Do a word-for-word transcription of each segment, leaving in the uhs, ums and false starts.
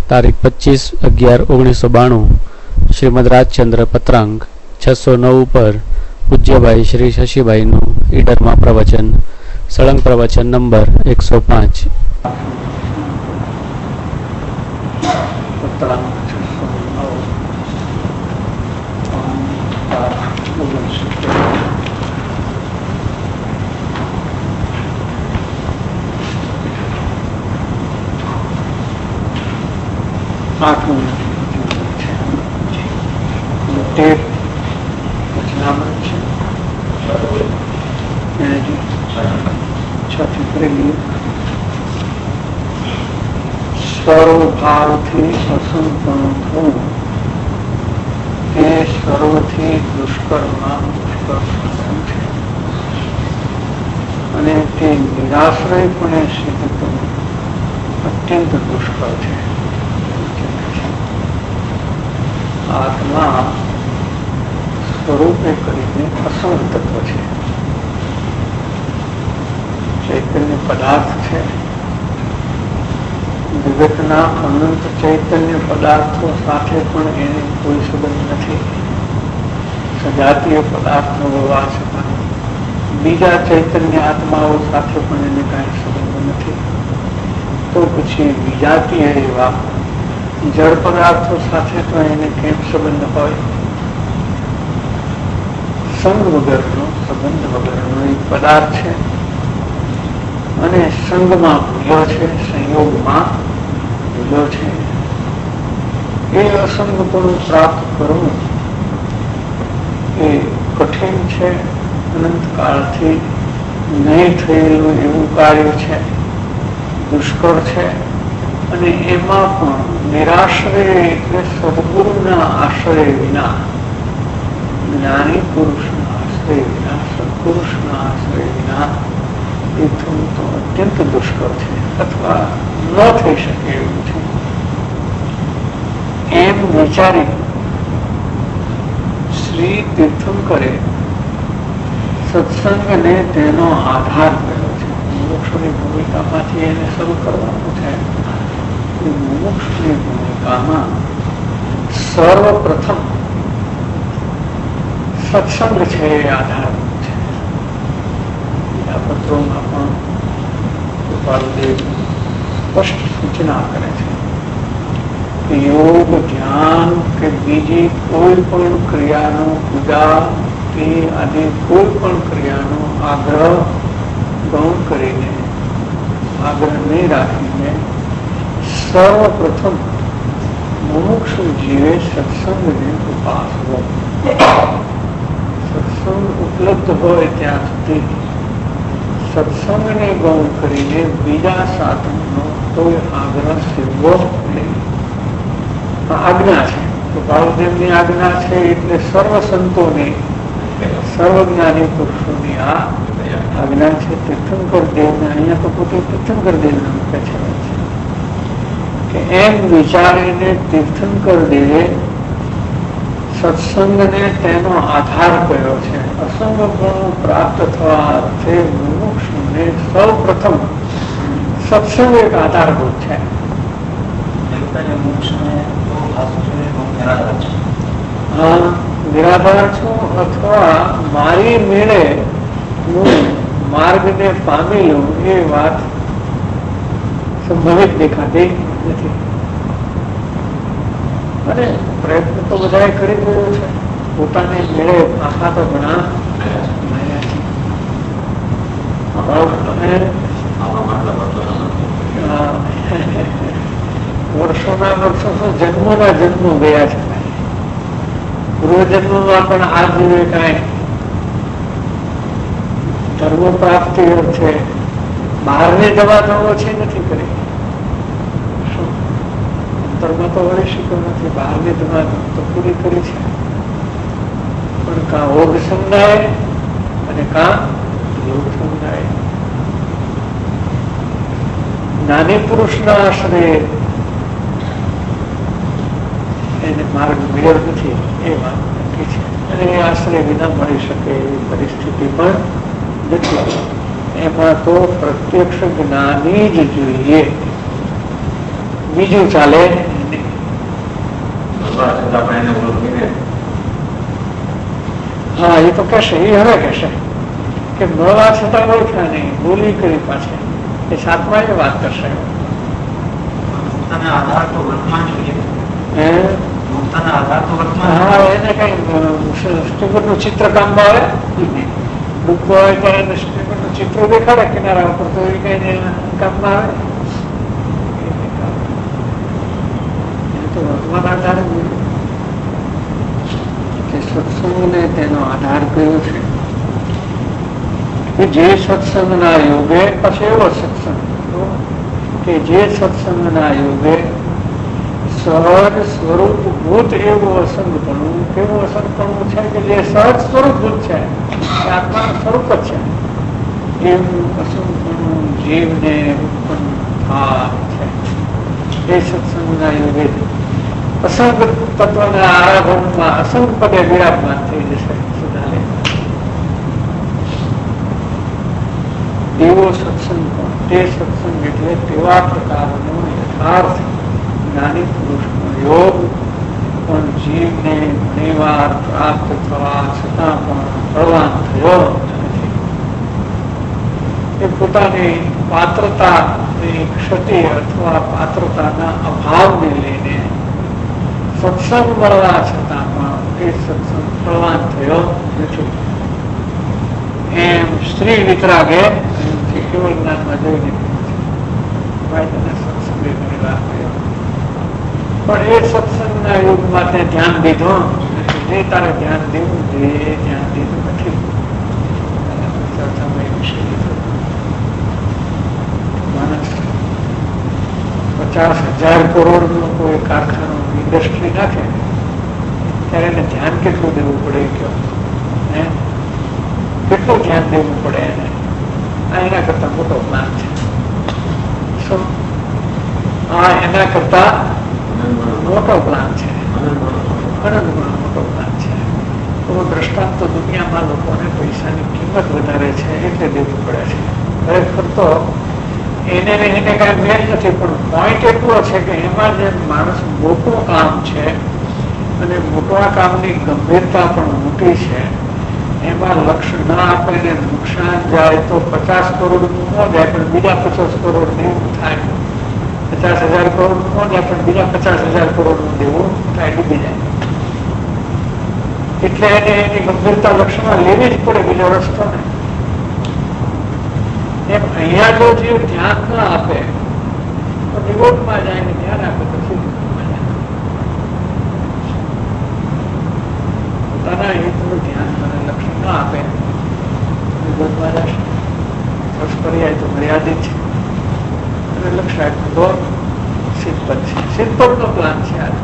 તારીખ પચીસ અગિયાર ઓગણીસો બાણું શ્રીમદ રાજચંદ્ર પત્રાંગ છસો નવ પર પૂજ્યભાઈ શ્રી શશીભાઈનું ઈડરમાં પ્રવચન, સળંગ પ્રવચન નંબર એકસો પાંચ. સર્વભાવથી અસંપન્ન થવું તે સર્વથી દુષ્કર્મમાં દુષ્કર્મ છે અને તે નિરાશ્રયપણે સિદ્ધ થવું અત્યંત દુષ્કર છે. આત્મા સ્વરૂપે કરીને અસંગ તત્વ છે, ચૈતન્ય પદાર્થ છે. જગતના અનંત ચૈતન્ય પદાર્થો સાથે પણ એને કોઈ સંબંધ નથી. સજાતીય પદાર્થો હોવા છતાં બીજા ચૈતન્ય આત્માઓ સાથે પણ એને કાંઈ સંબંધ નથી. તો પછી વિજાતીય એવા જળ પદાર્થો સાથે તો એને કેમ સંબંધ હોય? સંગ વગરનો, સંબંધ વગરનો એક પદાર્થ છે અને સંગમાં ભૂલ્યો છે, સંયોગમાં ભૂલ્યો છે. એ અસંગપણું પ્રાપ્ત કરવું એ કઠિન છે, અનંતકાળથી નહીં થયેલું એવું કાર્ય છે, દુષ્કર છે. અને એમાં પણ નિરાશ્રય એટલે સદગુરુના આશ્રય વિના, જ્ઞાની પુરુષના આશ્રય વિના, સદપુરુષના આશ્રય વિના એ થવું તો અત્યંત દુષ્કર છે અથવા ન થઈ શકે એવું છે. એમ વિચારી શ્રી તીર્થંકરે સત્સંગને તેનો આધાર કર્યો છે. મોક્ષની ભૂમિકામાંથી એને શરૂ કરવાનું છે. મોક્ષની ભૂમિકામાં સર્વપ્રથમ સત્સંગ છે એ આધાર છે. બીજા પત્રોમાં પણ ગોપાલદેવ સ્પષ્ટ સૂચના કરે છે કે યોગ, ધ્યાન કે બીજી કોઈ પણ ક્રિયાનો, પૂજા કે આદિ કોઈ પણ ક્રિયાનો આગ્રહ ગૌણ કરીને, આગ્રહ નહીં રાખીને સર્વપ્રથમ મુમુક્ષુ જીવે સત્સંગને ઉપાસવો. સત્સંગ ઉપલબ્ધ હોય ત્યાં સુધી સત્સંગને ગૌણ કરીને બીજા સાધનનો કોઈ આગ્રહ સેવવો નહીં. આજ્ઞા છે, ગોપાલદેવની આજ્ઞા છે એટલે સર્વ સંતોની, સર્વજ્ઞાની પુરુષોની આ આજ્ઞા છે. તીર્થંકર દેવને અહીંયા તો પોતે તીર્થંકર દેવને મૂકે છે કે એમ વિચારીને તીર્થંકર દેવે સત્સંગને તેનો આધાર કર્યો છે. અસંગપણું પ્રાપ્ત થવા અર્થે મુમુક્ષુને સૌ પ્રથમ સત્સંગ એક આધારભૂત છે. હા, નિરાધાર છું અથવા મારી મેળે હું માર્ગને પામી લઉં એ વાત સંભવિત દેખાતી નથી. અને પ્રયત્ન તો બધા કરી રહ્યો છે પોતાની મેળે. આખા તો ઘણા વર્ષોના વર્ષો જન્મોના જન્મો ગયા છે. પૂર્વજન્મમાં પણ આ જીવે કાંઈ ધર્મ પ્રાપ્તિ છે બહારને જવા તો ઓછી નથી કરી. અંતરમાં તો વળી શીખ્યો નથી, બહારની દવા તો પૂરી કરી છે. પણ કા ઓગ સમજાય અને કા યોગ સમજાય. જ્ઞાની પુરુષના આશ્રય એને માર્ગ મળ્યો નથી એ વાત નક્કી છે. અને એ આશ્રય વિના મળી શકે એવી પરિસ્થિતિ પણ નથી. એમાં તો પ્રત્યક્ષ જ્ઞાની જ જોઈએ, બીજું ચાલે હા, એ તો કહેશે, એ હવે કહેશે કે મળવા છતાં ઓળખ્યા નહીં, બોલી કરી પાછળ એ સાતમા એ વાત કરશે. આધાર તો વર્તમાન જોઈએ. હા, એને કઈ સ્ટીમરનું ચિત્ર કામમાં આવે, ડૂબો હોય તો એને સ્ટીમરનું ચિત્ર દેખાડે કિનારા ઉપર, તો એ કઈ કામમાં આવે. એ તો વર્તમાન આધાર કે સત્સંગને તેનો આધાર કયો છે કે જે સત્સંગના યોગે, પછી એવો સત્સંગ કે જે સત્સંગના યોગે સહજ સ્વરૂપભૂત એવું અસંગપણું, કેવું અસંગપણું છે કે જે સહજ સ્વરૂપભૂત છે, આત્માનું સ્વરૂપ જ છે, એવું અસંગપણું જીવને ઉત્પન્ન થાય છે. એ સત્સંગના યોગે અસંગ તત્વના આરાધનમાં અસંગ પદે વિરાજમાન થઈ જશે. સુધારે એવો સત્સંગ પણ, તે સત્સંગ એટલે તેવા પ્રકારનો યથાર્થ જ્ઞાની પુરુષનો યોગ પણ જીવને ઘણી વાર પ્રાપ્ત થવા છતાં પણ ફળવાન થયો નથી. એ પોતાની પાત્રતાની ક્ષતિ અથવા પાત્રતાના અભાવને લઈને સત્સંગ મળવા છતાં પણ એ સત્સંગ ફળવાન થયો નથી. એમ સ્ત્રી વિતરાગે કેવળ જ્ઞાનમાં જોઈને સત્સંગે ઘણી વાર થયો, પણ એ સત્સંગના યુગમાં તે ધ્યાન દીધું જે તારે ધ્યાન દેવું જોઈએ, ધ્યાન દીધું નથી. માણસ પચાસ હજાર કરોડ નું કોઈ કારખાનું ઇન્ડસ્ટ્રી નાખે ત્યારે એને ધ્યાન કેટલું દેવું પડે, કયો કેટલું ધ્યાન દેવું પડે એને. આ એના કરતા મોટો પ્લાન છે. શું આ એના કરતા મોટો પ્લાન છે, અનંત મોટો પ્લાન છે. તો દ્રષ્ટાંત તો દુનિયામાં લોકોને પૈસાની કિંમત વધારે છે એટલે દેવું પડે છે. ખરેખર તો એને એને કઈ મેળ નથી, પણ પોઈન્ટ એટલો છે કે એમાં જે માણસ મોટું કામ છે અને મોટા કામની ગંભીરતા પણ મોટી છે, એમાં લક્ષ્ય ના આપે ને નુકસાન જાય તો પચાસ કરોડ નું ન જાય પણ બીજા પચાસ કરોડ દેવું થાય, પચાસ હજાર કરોડ નું ન જાય પણ બીજા પચાસ હજાર કરોડ નું દેવું થાય, ડૂબી જાય. એટલે એને એની ગંભીરતા લક્ષ્યમાં લેવી જ પડે, બીજો રસ્તો ને. એમ અહીંયા જો જીવ ધ્યાન ના આપે તો નિરોધમાં જાય ને ધ્યાન આપે તો પોતાના હિતનું ધ્યાન મને લક્ષ્ય ના આપે નિરોધમાં જશે. સ્પર્શ પર્યાય તો મર્યાદિત છે અને લક્ષ્ય આપ્યું તો સિદ્ધપદ છે. સિદ્ધપદ નો પ્લાન છે. આ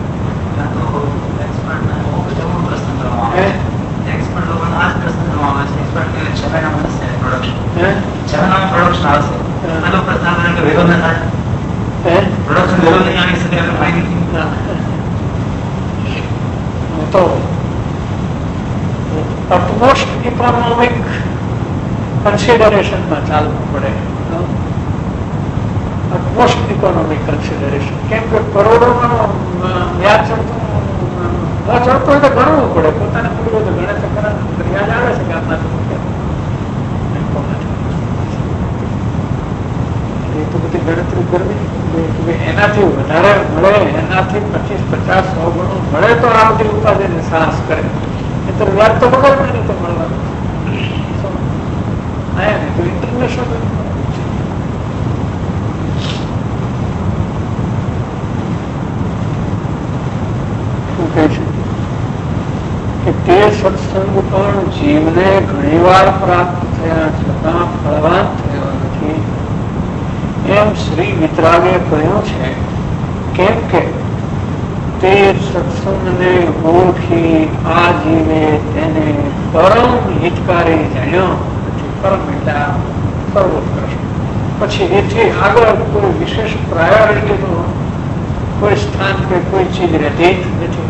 તો utmost economic consideration માં ચાલવું પડે. utmost economic consideration કેમ કે કરોડો નો વ્યાજ ચડતો ચડતો હોય તો ગણવું પડે. પોતાને પૂરું તો ગણે તો વ્યાજ આવે છે કે આપણા એ તો બધી ગણતરી કરવી. એનાથી વધારે મળે, એનાથી પચીસ પચાસ સો ગણું મળે તો આ બધી ઉપાધિને સાહસ કરે. એ તો વ્યાજ તો બગડ નહીં તો મળવાનું. આયા ને તો ઇન્ટરનેશનલ શું કહે છે કે તે સત્સંગ પણ જીવને ઘણી વાર પ્રાપ્ત થયા છતાં ફળવાન થયો નથી. એમ શ્રી વિતરાગે કહ્યું છે. કેમ કે તે સત્સંગને ઓળખી આ જીવે તેને પરમ હિતકારી જાણ્યો નથી. પરમ એટલે સર્વોત્કૃષ્ટ. પછી એથી આગળ કોઈ વિશેષ પ્રાયોરિટીનું કોઈ સ્થાન કે કોઈ ચીજ રહેતી નથી.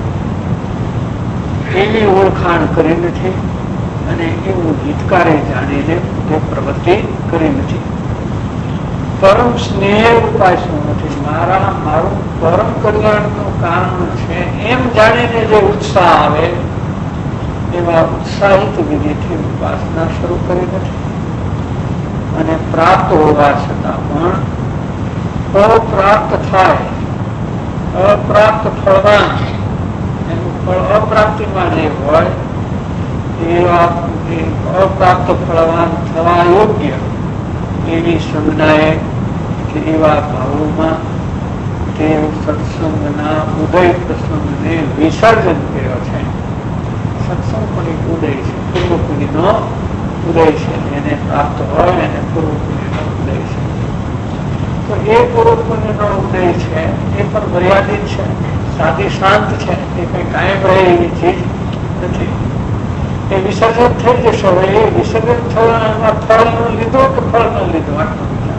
એની ઓળખાણ કરી નથી અને એવું હિતકારી જાણીને તે પ્રવૃત્તિ કરી નથી. પરમ સ્નેહ ઉપાસનું નથી, મારા મારું પરમ કલ્યાણનું કારણ છે એમ જાણીને જે ઉત્સાહ આવે એવા ઉત્સાહિત વિધિથી ઉપાસના શરૂ કરી નથી. અને પ્રાપ્ત હોવા છતાં પણ અપ્રાપ્ત થાય, અપ્રાપ્ત ફળવાન એનું ફળ અપ્રાપ્તિમાં જે હોય એવા અપ્રાપ્ત ફળવાન થવા યોગ્ય એવી સંજ્ઞાએ કે એવા ભાવોમાં તે સત્સંગના ઉદય પ્રસંગને વિસર્જન કર્યો છે. સત્સંગ પણ એક ઉદય છે, પૂર્વપુરીનો ઉદય છે, એને પ્રાપ્ત હોય એને પૂર્વપુરીનો ઉદય છે. તો એ પૂર્વપુરીનો ઉદય છે એ પણ મર્યાદિત છે, સાદી શાંત છે, એ કઈ કાયમ રહે એવી ચીજ નથી. એ વિસર્જન થઈ જશે. હવે એ વિસર્જન થવાના ફળ નું લીધું કે ફળ ન લીધું આટલું વિચાર.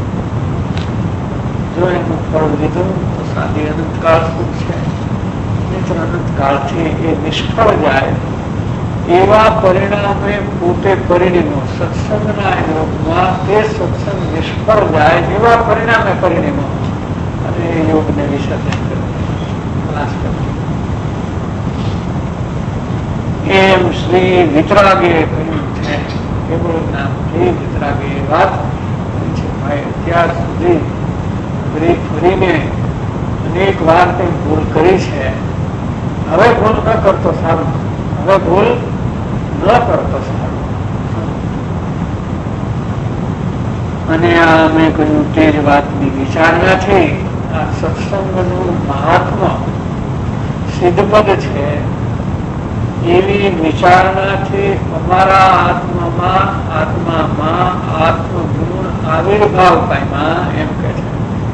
જો એનું ફળ લીધું તો સાદી અનંતકાળ સુખ છે, મિત્ર અનંતકાળથી એ નિષ્ફળ જાય એવા પરિણામે પોતે પરિણીમો સત્સંગના યોગમાં તે સત્સંગ નિષ્ફળ જાય એવા પરિણામે પરિણીમો અને એ યોગને વિસર્જન કર્યું. એમ શ્રી વિતરાગે કહ્યું છે, કેવળ નામ શ્રી વિતરાગે વાત છે. ભાઈ અત્યાર સુધી ફરી ફરીને અનેક વાર કઈ ભૂલ કરી છે, હવે ભૂલ ન કરતો સારું, હવે ભૂલ ન કરતો સારું. અને આ મેં કહ્યું તે જ વાતની વિચારણાથી આ સત્સંગનું મહાત્મા સિદ્ધપદ છે એવી વિચારણાથી અમારા આત્મામાં આત્મામાં આત્મગુણ આવિર્ભાવ પામ્યા એમ કે છે.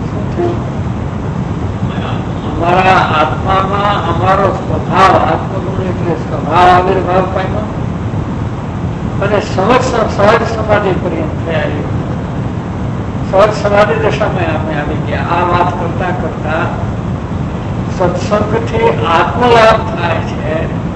અમારા આત્મામાં અમારો સ્વભાવ આત્મગુણ એટલે સ્વભાવ આવિર્ભાવ પામ્યો અને સહજ સહજ સમાધિ પર્યંત થયા. સહજ સમાધિ દશામાં અમે આવી ગયા. આ વાત કરતા કરતા સત્સંગથી આત્મલાભ થાય છે.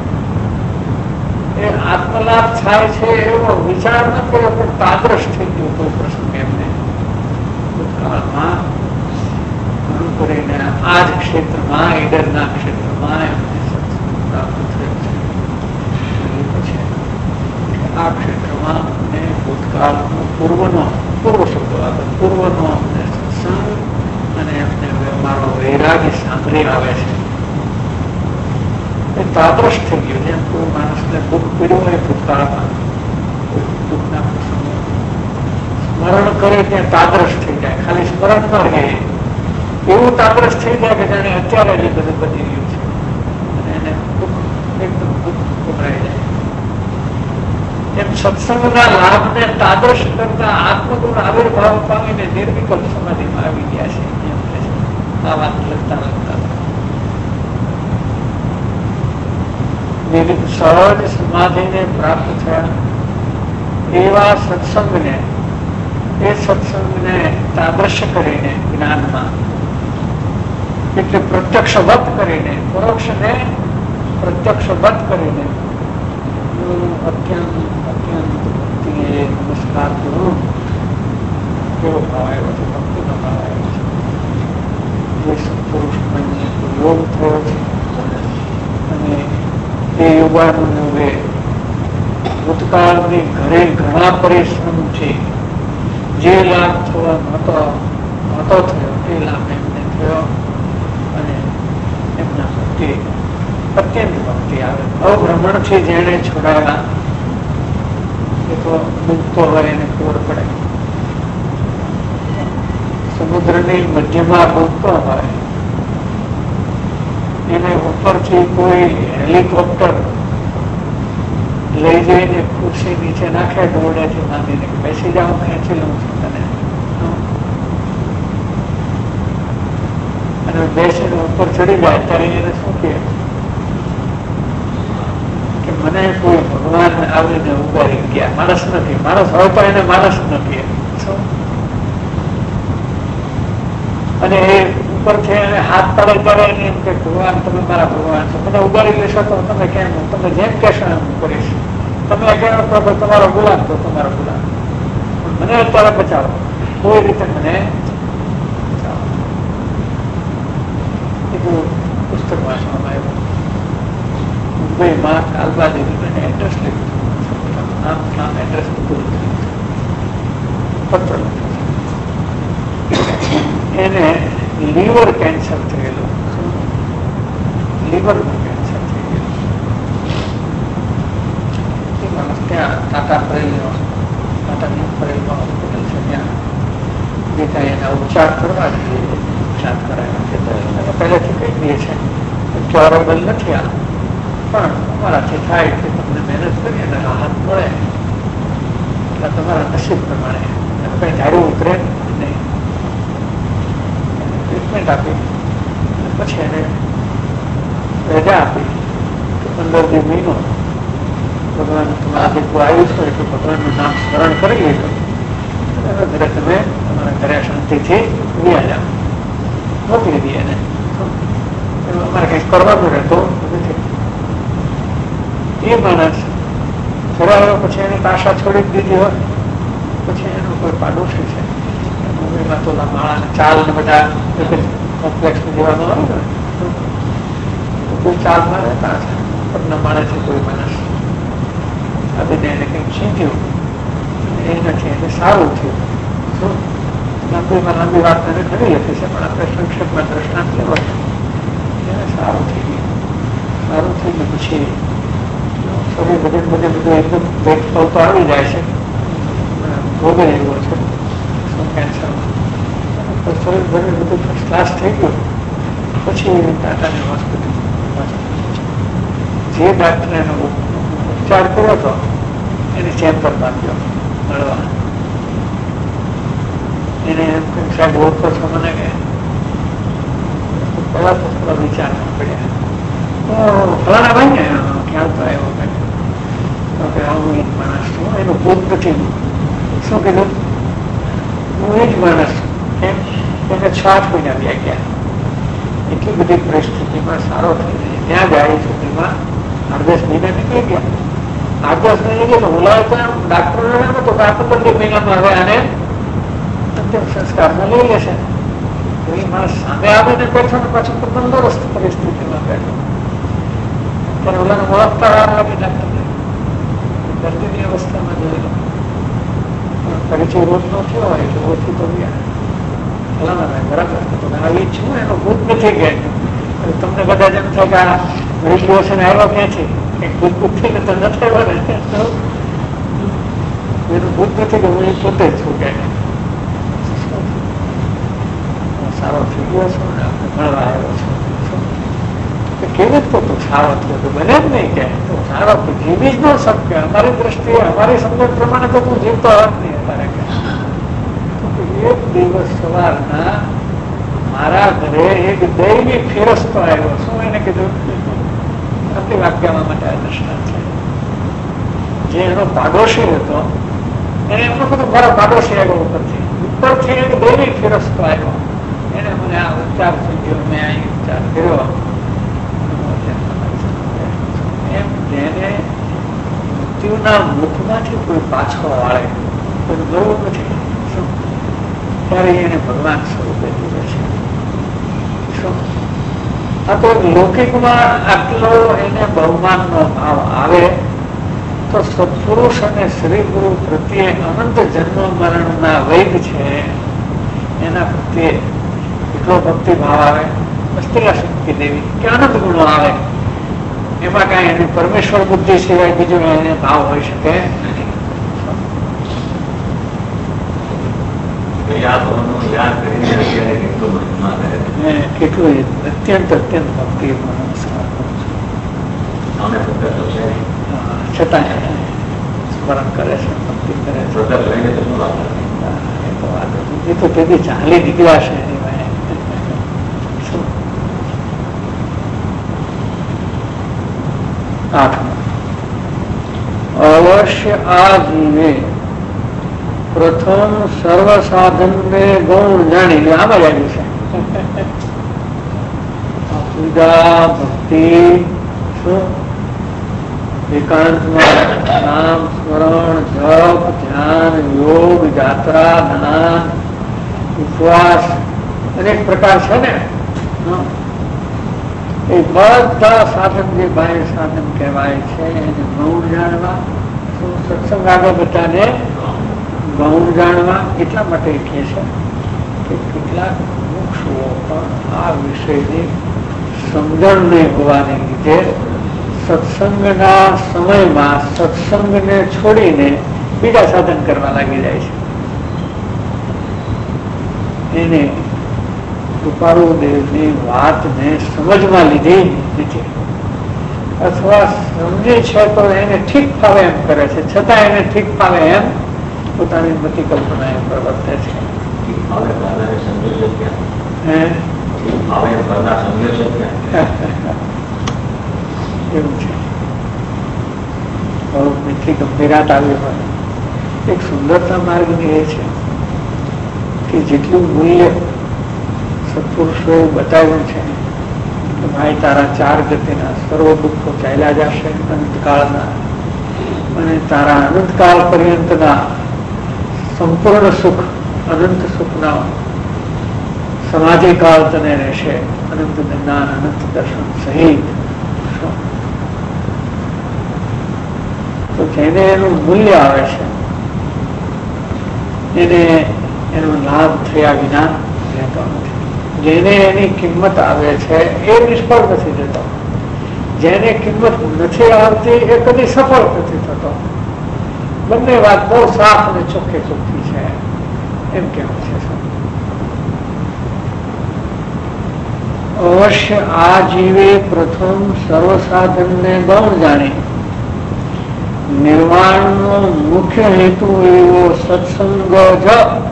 એ આત્મલાભ થાય છે એવો વિચાર ન કર્યો, પણ તાદ્રશ થઈ ગયો કોઈ પ્રસંગ એમને ભૂતકાળમાં ગુરુ કરીને આ જ ક્ષેત્રમાં ઈડરના ક્ષેત્રમાં એમને સત્સંગ પ્રાપ્ત થયો છે. આ ક્ષેત્રમાં અમને ભૂતકાળનો પૂર્વનો પૂર્વ શબ્દો આગળ પૂર્વનો અમને સત્સંગ અને એમને મારો વૈરાગ્ય સાંભળી આવે છે. એ તાદ્રશ થઈ ગયું. જેમ કોઈ માણસને દુઃખ પીડ્યું હોય ભૂતકાળમાં દુઃખના પ્રસંગો સ્મરણ કરે ત્યાં તાદ્રશ થઈ જાય. ખાલી સ્મરણ ન રહે એવું તાદ્રશ થઈ જાય કે જાણે અત્યારે જ બધું બની રહ્યું છે અને એને દુઃખ એકદમ દુઃખ ઉભરાઈ જાય. એમ સત્સંગના લાભને તાદ્રશ કરતા આત્મગુણ આવિર્ભાવ પામીને નિર્વિકલ્પ સમાધિમાં આવી ગયા છે. એમ કે છે આ વાત લખતા લખતા સહજ સમાધિને પ્રાપ્ત થયા એવા સત્સંગને એ સત્સંગને તાદ્રશ કરીને જ્ઞાનમાં એટલે પ્રત્યક્ષવત કરીને પરોક્ષને પ્રત્યક્ષવત કરીને અત્યંત અત્યંત ભક્તિએ નમસ્કાર કરું કેવો ભાવ આવ્યો છે, ભક્તિનો ભાવ આવ્યો છે. જે સત્પુરુષનો યોગ થયો છે અને એ યુવાનોને ભૂતકાળની ઘરે ઘણા પરિશ્રમ છે જે લાભ થવા નહોતો નહોતો થયો એ લાભ એમને થયો અને એમના ભક્તિ અત્યંત ભક્તિ આવે. અભ્રમણથી જેને છોડાયા એ તો મુક્તો હોય એને ખબર પડે. સમુદ્રની મધ્યમાં ડૂબતો હોય એને ઉપરથી કોઈ હેલિકોપ્ટર લઈ જઈને ખુરશી નીચે નાખે દોરડેથી બાંધીને બેસી જાઉં ખેંચી લઉં છું તને અને બેસીને ઉપર ચડી જાય ત્યારે એને શું કહે કે મને કોઈ ભગવાન આવીને ઉભારી ગયા. માણસ નથી, માણસ હોય તો એને માણસ નથી. અને એ ઉપરથી એને હાથ પડે ત્યારે એમ કે ભગવાન તમે મારા ભગવાન છો, મને ઉગાડી લેશો તો તમે કેમ તમે જેમ કહેશો એમ કરીશ. તમે કેમ તો તમારો ગુલામ તો તમારો ગુલામ, મને અત્યારે બચાવો. કોઈ રીતે મને પુસ્તક વાંચવામાં આવ્યું. મુંબઈમાં કાલબાદેવી મને એડ્રેસ લખ્યું, નામ નામ એડ્રેસ બધું પત્ર લખ્યું. એને લીવર કેન્સર થયેલું, લીવરનું કેન્સર થઈ ગયેલું. ત્યાં ટાટા પરેલ ટાટાની પરેલમાં હોસ્પિટલ છે, ત્યાં જે કાંઈ એના ઉપચાર કરવા જોઈએ ઉપચાર કરાવ્યા. પહેલેથી કહી દઈએ છે ક્યોરેબલ નથી આ, પણ તમારાથી થાય કે તમને મહેનત કરી અને રાહત મળે એટલે તમારા નસીબ પ્રમાણે કંઈ ધાર્યું ઉતરે નહીં. ટ્રીટમેન્ટ આપી પછી એને રજા આપી કે પંદર દી મહિનો ભગવાન તમારા જેટલું આવ્યું છે એટલું ભગવાનનું નામ સ્મરણ કરી લીધું, ઘરે તમે તમારા ઘરે શાંતિથી વ્યા જાઓ, મોકલી દઈએ એને. અમારે કંઈક કરવાનું રહેતો નથી. એ માણસ ઘરે આવ્યો પછી એને આશા છોડી દીધી હોય, પછી એનો કોઈ પાડોશી છે મુંબઈમાં તો માળા ચાલ ને બધા કોમ્પ્લેક્સ દેવાનું આવે ને, કોઈ ચાલમાં રહેતા છે પગના માળે છે કોઈ માણસ આવીને એને કંઈક શીખ્યું એ નથી, એને સારું થયું. શું લાંબીમાં લાંબી વાત એને ઘણી લખી છે, પણ આપણે સંક્ષેપમાં દ્રષ્ટાંત લેવા એને સારું થઈ ગયું. સારું થઈ ગયું પછી શરીર બધે બધે બધું એકદમ વેગફળ તો આવી જાય છે, ભોગે એવો છે કેન્સરમાં, શરીર બધે બધું ફર્સ્ટ ક્લાસ થઈ ગયું. પછી ટાટાની હોસ્પિટલ જે ડાક્ટરે એનો ઉપચાર કર્યો હતો એની ચેમ્બર બાંધ્યો મળવા. એને એમ કંઈક સાહેબ ઓળખો છો મને કે પહેલા તો થોડા વિચારમાં પડ્યા. ફલાણા ભાઈ ને ખ્યાલ તો આવ્યો કે હું એક માણસ છું, એનું ભૂત નથી. શું કીધું? હું એ જ માણસ છું. એમ એને છ આઠ મહિના વ્યા ગયા. એટલી બધી પરિસ્થિતિમાં સારો થઈ જાય ત્યાં જાય સુધીમાં આઠ દસ મહિના નીકળી ગયા. આઠ દસ મહિના ગયા ઓલા તો ડાક્ટર તો આ પંદર મહિનામાં હવે આને અંતિમ સંસ્કારમાં લઈ લેશે. એ માણસ સામે આવે ને બેઠો ને પાછું તંદુરસ્ત પરિસ્થિતિમાં બેઠો. ત્યારે ઓલાને ઓળખતા આવે ડાક્ટરને દર્દીની અવસ્થામાં જોયેલો પરિચય રોજ નો થયો હોય એટલે ઓળખી તો ગયા. બરાબર આવી છું એનો ભૂત નથી કે તમને બધા જેમ થાય કે આ રેડિયોશન આવ્યા ક્યાંથી એક ભૂત ભૂત થઈ ને તો નથી આવ્યા ને એનું ભૂત નથી કે હું એ પોતે જ છું કે સારો થઈ ગયો છું ને આપણે મળવા આવ્યો છું. કેવી રીતે તું સારો થયો તો બને જ નહીં કે તું સારો જીવી જ ન શક્ય. અમારી દ્રષ્ટિએ અમારી સમજણ પ્રમાણે તો તું જીવતો હોત નહીં અત્યારે કે એક દિવસ સવારના મારા ઘરે એક દૈવી ફેરસ્તો આવ્યો. શું એને કીધું? આટલી વાક્યમાં માટે આ દ્રષ્ટાંત છે. જે એનો પાડોશી હતો એને એમનો બધું મારો પાડોશી આવ્યો ઉપરથી ઉપરથી એક દૈવી ફેરસ્તો આવ્યો. એને મને આ ઉપચાર થઈ ગયો, મેં આ ઉપચાર કર્યો. એમ જેને મૃત્યુના મુખમાંથી કોઈ પાછો વાળે કોઈ ગયું નથી ત્યારે એને ભગવાન સ્વરૂપે જુએ છે. આ તો લૌકિકમાં આટલો એને બહુમાનનો ભાવ આવે તો સત્પુરુષ અને શ્રી ગુરુ પ્રત્યે અનંત જન્મ મરણના વૈદ છે એના પ્રત્યે એટલો ભક્તિ ભાવ આવે. અસ્તિલા શક્તિ દેવી કે અનંત ગુણો આવે એમાં કઈ એની પરમેશ્વર બુદ્ધિ સિવાય બીજું એને ભાવ હોઈ શકે નહીં. કેટલું અત્યંત અત્યંત ભક્તિ છતાં સ્મરણ કરે છે, ભક્તિ કરે છે. એ તો તેથી ચાલી નીકળ્યા છે. અવશ્ય આ જીવે પ્રથમ સર્વ સાધન ને ગૌણ જાણી આમાં આવ્યું છે. પૂજા ભક્તિ એકાંતમાં નામ સ્મરણ જપ ધ્યાન યોગ જાત્રા દાન ઉપવાસ અનેક પ્રકાર છે ને, એ બધા સાધન જે બાહ્ય સાધન કહેવાય છે એને ગૌણ જાણવા. સત્સંગ આગળ બધાને ગૌણ જાણવા એટલા માટે કહે છે કે કેટલાક મુક્ષુઓ પણ આ વિષયની સમજણ નહીં હોવાને લીધે સત્સંગના સમયમાં સત્સંગને છોડીને બીજા સાધન કરવા લાગી જાય છે. એને કૃપાળુદેવની વાતને સમજમાં લીધી નથી, અથવા સમજે છે તો એને ઠીક ફાવે એમ કરે છે, છતાં એને ઠીક ફાવે એમ પોતાની મતિ કલ્પના એમ પ્રવર્તે છે. એવું છે. બહુ મીઠી ગંભીરાત આવી હોય. એક સુંદરતા માર્ગની એ છે કે જેટલું મૂલ્ય સત્પુરુષોએ બતાવ્યું છે કે ભાઈ તારા ચાર ગતિના સર્વ દુઃખો ચાલ્યા જશે અનંતકાળના, અને તારા અનંતકાળ પર્યંતના સંપૂર્ણ સુખ અનંત સુખના સમાધિકાળ તને રહેશે, અનંત જ્ઞાન અનંત દર્શન સહિત. તો જેને એનું મૂલ્ય આવે છે એને એનો લાભ થયા વિના રહેતો નથી. જેને એની કિંમત આવે છે એ નિષ્ફળ નથી જતો, જેને કિંમત નથી આવતી એ કદી સફળ નથી થતો. બંને વાત બહુ સાફ અને ચોખ્ખે ચોખ્ખી છે એમ કેવું છે. અવશ્ય આ જીવે પ્રથમ સર્વ સાધનને ગૌણ જાણી નિર્વાણનો મુખ્ય હેતુ એવો સત્સંગ જ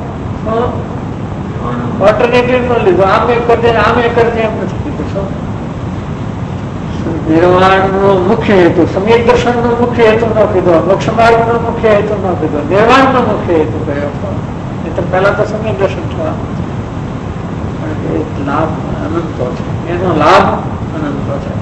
ઓલ્ટરનેટિવ નો લીધો, આમે કરજે આમે કરજે એમ નથી કીધું. નિર્વાણનો મુખ્ય હેતુ સમ્યક દર્શન નો મુખ્ય હેતુ ન કીધો, મોક્ષ માર્ગ નો મુખ્ય હેતુ ન કીધો, નિર્વાણ નો મુખ્ય હેતુ કયો હતો. એ તો પહેલા તો સમ્યક દર્શન થવા લાભ અનંતો છે, એનો લાભ અનંતો છે.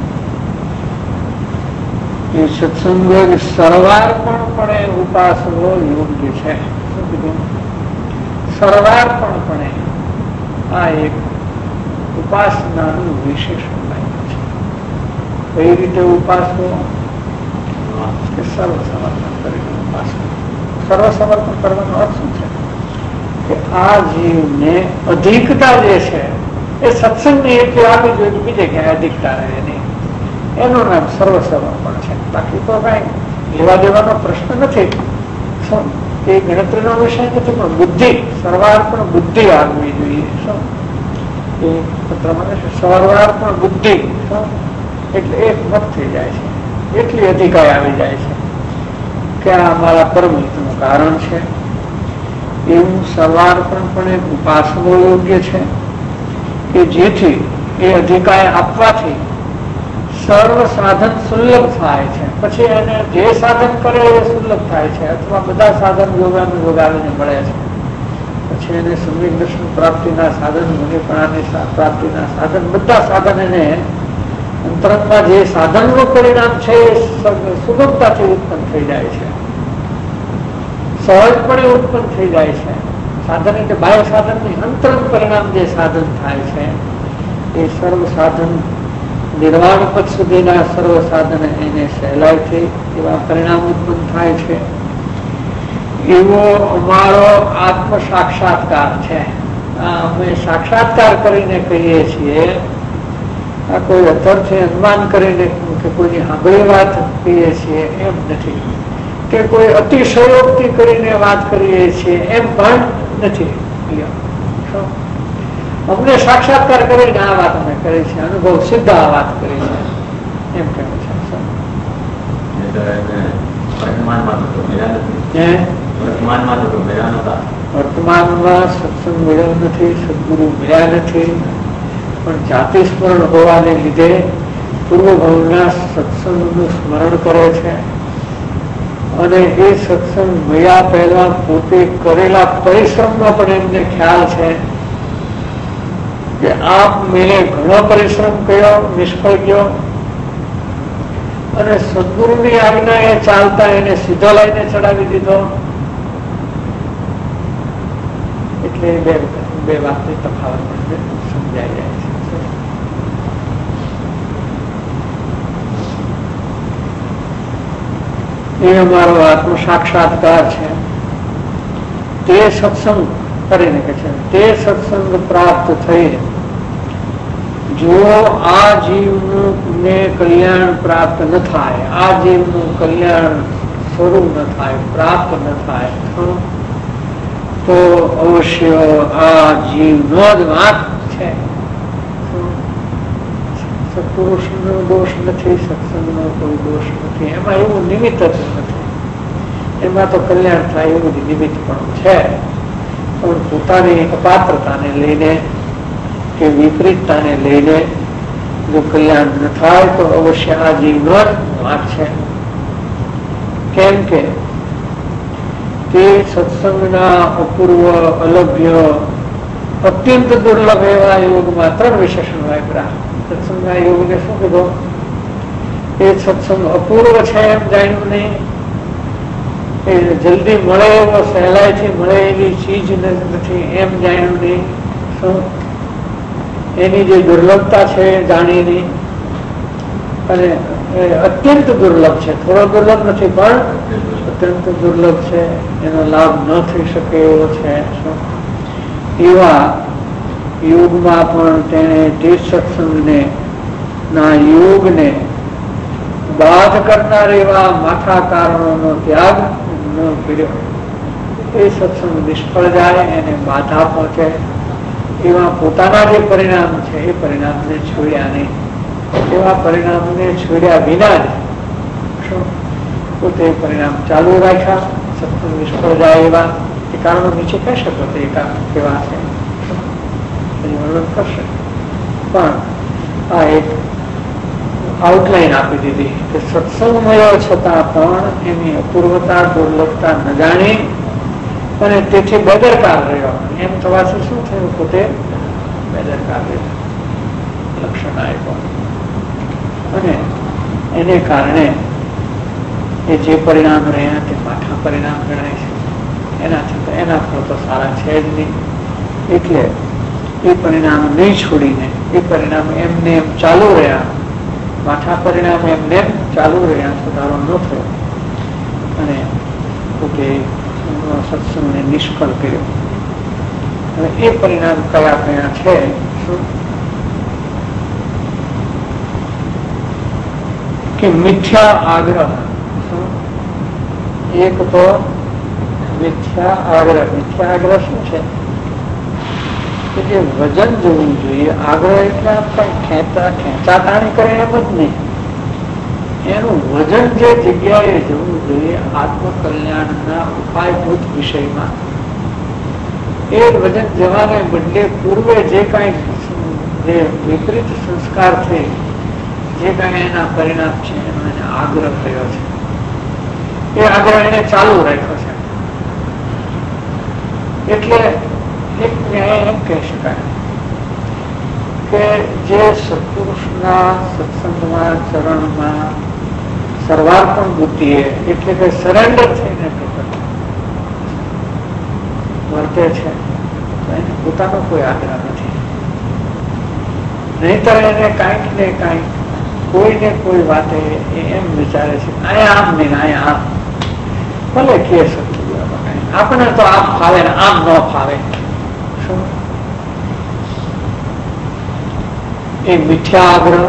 એ સત્સંગ સર્વાર્પણપણે ઉપાસવો યોગ્ય છે. શું કીધું? સર્વાર્પણપણે આ એક ઉપાસનાનું વિશેષણ લાગ્યું છે. કઈ રીતે ઉપાસવો? કે સર્વ સમર્પણ કરીને ઉપાસવો. સર્વ સમર્પણ કરવાનો અર્થ શું છે? કે આ જીવને અધિકતા જે છે એ સત્સંગની એક આપી જોઈએ, બીજે ક્યાંય અધિકતા રહે નહીં. એનું નામ સર્વ સમર્પણ છે. બાકી તો કઈ લેવા દેવાનો પ્રશ્ન નથી, શું એ ગણતરીનો વિષય નથી, પણ બુદ્ધિ સર્વાર્પણ બુદ્ધિ આવવી જોઈએ. શું એ પત્રમાં સર્વાર્પણ બુદ્ધિ એટલે એક મત થઈ જાય છે, એટલી અધિકાય આવી જાય છે કે આ મારા પરમહિતનું કારણ છે. એવું સર્વાર્પણપણે ઉપાસવો યોગ્ય છે કે જેથી એ અધિકાય આપવાથી સર્વ સાધન સુલભ થાય છે. પછી એને જે સાધન કરે એ સુલભ થાય છે, અથવા બધા સાધન યોગાનું યોગાવીને મળે છે. પછી એને સમ્યક દર્શન પ્રાપ્તિના સાધન, મુનિપણાની પ્રાપ્તિના સાધન, બધા સાધન એને અંતરંગમાં જે સાધનનું પરિણામ છે એ સુગમતાથી ઉત્પન્ન થઈ જાય છે, સહજપણે ઉત્પન્ન થઈ જાય છે. સાધન એટલે બાહ્ય સાધન ની અંતરંગ પરિણામ જે સાધન થાય છે એ સર્વ સાધન નિર્વાણ પદ સુધીના સર્વ સાધન એને સહેલાઈથી એવા પરિણામ ઉત્પન્ન થાય છે. એવો અમારો આત્મ સાક્ષાત્કાર છે. અમે સાક્ષાત્કાર કરીને કહીએ છીએ, આ કોઈ અતરથી અનુમાન કરીને કે કોઈની સાંભળી વાત કહીએ છીએ એમ નથી, કે કોઈ અતિશયોક્તિ કરીને વાત કરીએ છીએ એમ પણ નથી. અમને સાક્ષાત્કાર કરીને આ વાત અમે કરી છે, અનુભવ સિદ્ધ આ વાત કરી છે એમ કેવું છે. વર્તમાનમાં સત્સંગ મળ્યો નથી, સદગુરુ મળ્યા નથી, પણ જાતિ સ્મરણ હોવાને લીધે પૂર્વ ભાવના સત્સંગનું સ્મરણ કરે છે. અને એ સત્સંગ મળ્યા પહેલા પોતે કરેલા પરિશ્રમનો પણ એમને ખ્યાલ છે કે આપ મેળે ઘણો પરિશ્રમ કર્યો, નિષ્ફળ ગયો, અને સદગુરુની આજ્ઞા એ ચાલતા એને સીધો લાઈને ચડાવી દીધો. એટલે બે બે વાતની તફાવત પણ સમજાઈ જાય છે. એ અમારો આત્મ સાક્ષાત્કાર છે. તે સત્સંગ કરીને કે છે તે સત્સંગ પ્રાપ્ત થઈ જો આ જીવનું ને કલ્યાણ પ્રાપ્ત ન થાય, આ જીવનું કલ્યાણ શરૂ ન થાય, પ્રાપ્ત ન થાય તો અવશ્ય આ જીવનો જ વાંક છે. સત્પુરુષનો દોષ નથી, સત્સંગનો કોઈ દોષ નથી, એમાં એવું નિમિત્ત જ નથી. એમાં તો કલ્યાણ થાય એવું જ નિમિત્ત પણ છે, પણ પોતાની અપાત્રતાને લઈને કે વિપરીતતાને લઈને જો કલ્યાણ ન થાય તો અવશ્ય આ જીવનો જ વાંક છે. કેમ કે તે સત્સંગના અપૂર્વ અલભ્ય અત્યંત દુર્લભ એવા યોગમાં ત્રણ વિશેષણ વાપર્યા. સત્સંગના યોગને શું કીધું? એ સત્સંગ અપૂર્વ છે એમ જાણ્યું નહીં, એ જલ્દી મળે એવો સહેલાઈથી મળે એવી ચીજ નથી એમ જાણ્યું નહીં, શું એની જે દુર્લભતા છે જાણી નહીં, અને અત્યંત દુર્લભ છે, થોડો દુર્લભ નથી પણ અત્યંત દુર્લભ છે, એનો લાભ ન થઈ શકે એવો છે. એવા યોગમાં પણ તેને તે સત્સંગને ના યોગને બાધ કરનાર એવા માથા કારણોનો ત્યાગ ન કર્યો. એ સત્સંગ નિષ્ફળ જાય, એને બાધા પહોંચે, એવા પોતાના જે પરિણામ છે એ પરિણામને છોડ્યા નહીં. એવા પરિણામને છોડ્યા વિના જ શું પોતે પરિણામ ચાલુ રાખ્યા. સત્સંગ નિષ્ફળ જાય એવા એ કારણો નીચે કહી શકો તે કેવા છે વર્ણન કરશે, પણ આ એક આઉટલાઈન આપી દીધી કે સત્સંગ મળ્યો છતાં પણ એની અપૂર્વતા દુર્લભતા ન જાણી અને તેથી બેદરકાર રહ્યો. એમ થવાથી શું થયું? પોતે બેદરકાર રહ્યો, લક્ષણ આપ્યો, અને એને કારણે એ જે પરિણામ રહ્યા તે માઠા પરિણામ ગણાય છે. એનાથી તો એના ફળ તો સારા છે જ નહીં. એટલે એ પરિણામ નહીં છોડીને એ પરિણામ એમને એમ ચાલુ રહ્યા, માઠા પરિણામ એમને એમ ચાલુ રહ્યા, સુધારો ન થયો અને પોતે સત્સંગને નિષ્ફળ કર્યો. અને એ પરિણામ કયા કયા છે? કે મિથ્યા આગ્રહ. એક તો મિથ્યા આગ્રહ. મિથ્યા આગ્રહ શું છે? કે જે વજન જવું જોઈએ. આગ્રહ એટલે કઈ ખેંચા ખેંચાતાણી કરે એમ જ નહીં, એનું વજન જે જગ્યાએ જવું જોઈએ આત્મકલ્યાણના ઉપાયભૂત વિષયમાં, એ વજન જવાને બદલે પૂર્વે જે કઈ જે વિપરીત સંસ્કાર થઈ, જે કઈ એના પરિણામ છે એનો એને આગ્રહ કર્યો છે. એ આગ્રહ એને ચાલુ રાખ્યો છે. એટલે એક ન્યાય એમ કહી શકાય કે જે સત્પુરુષના સત્સંગમાં ચરણમાં સર્વાર્પણ બુદ્ધિએ એટલે કે સરેન્ડર થઈને વર્તે છે તો એને પોતાનો કોઈ આગ્રહ નથી. નહીતર એને કાંઈક ને કાંઈક કોઈને કોઈ વાતે એમ વિચારે છે અહીંયા આમ નહીં અહીંયા આમ, ભલે કે આપણે તો આમ ફાવે ને આમ ન ફાવે. એ મિથ્યા આગ્રહ.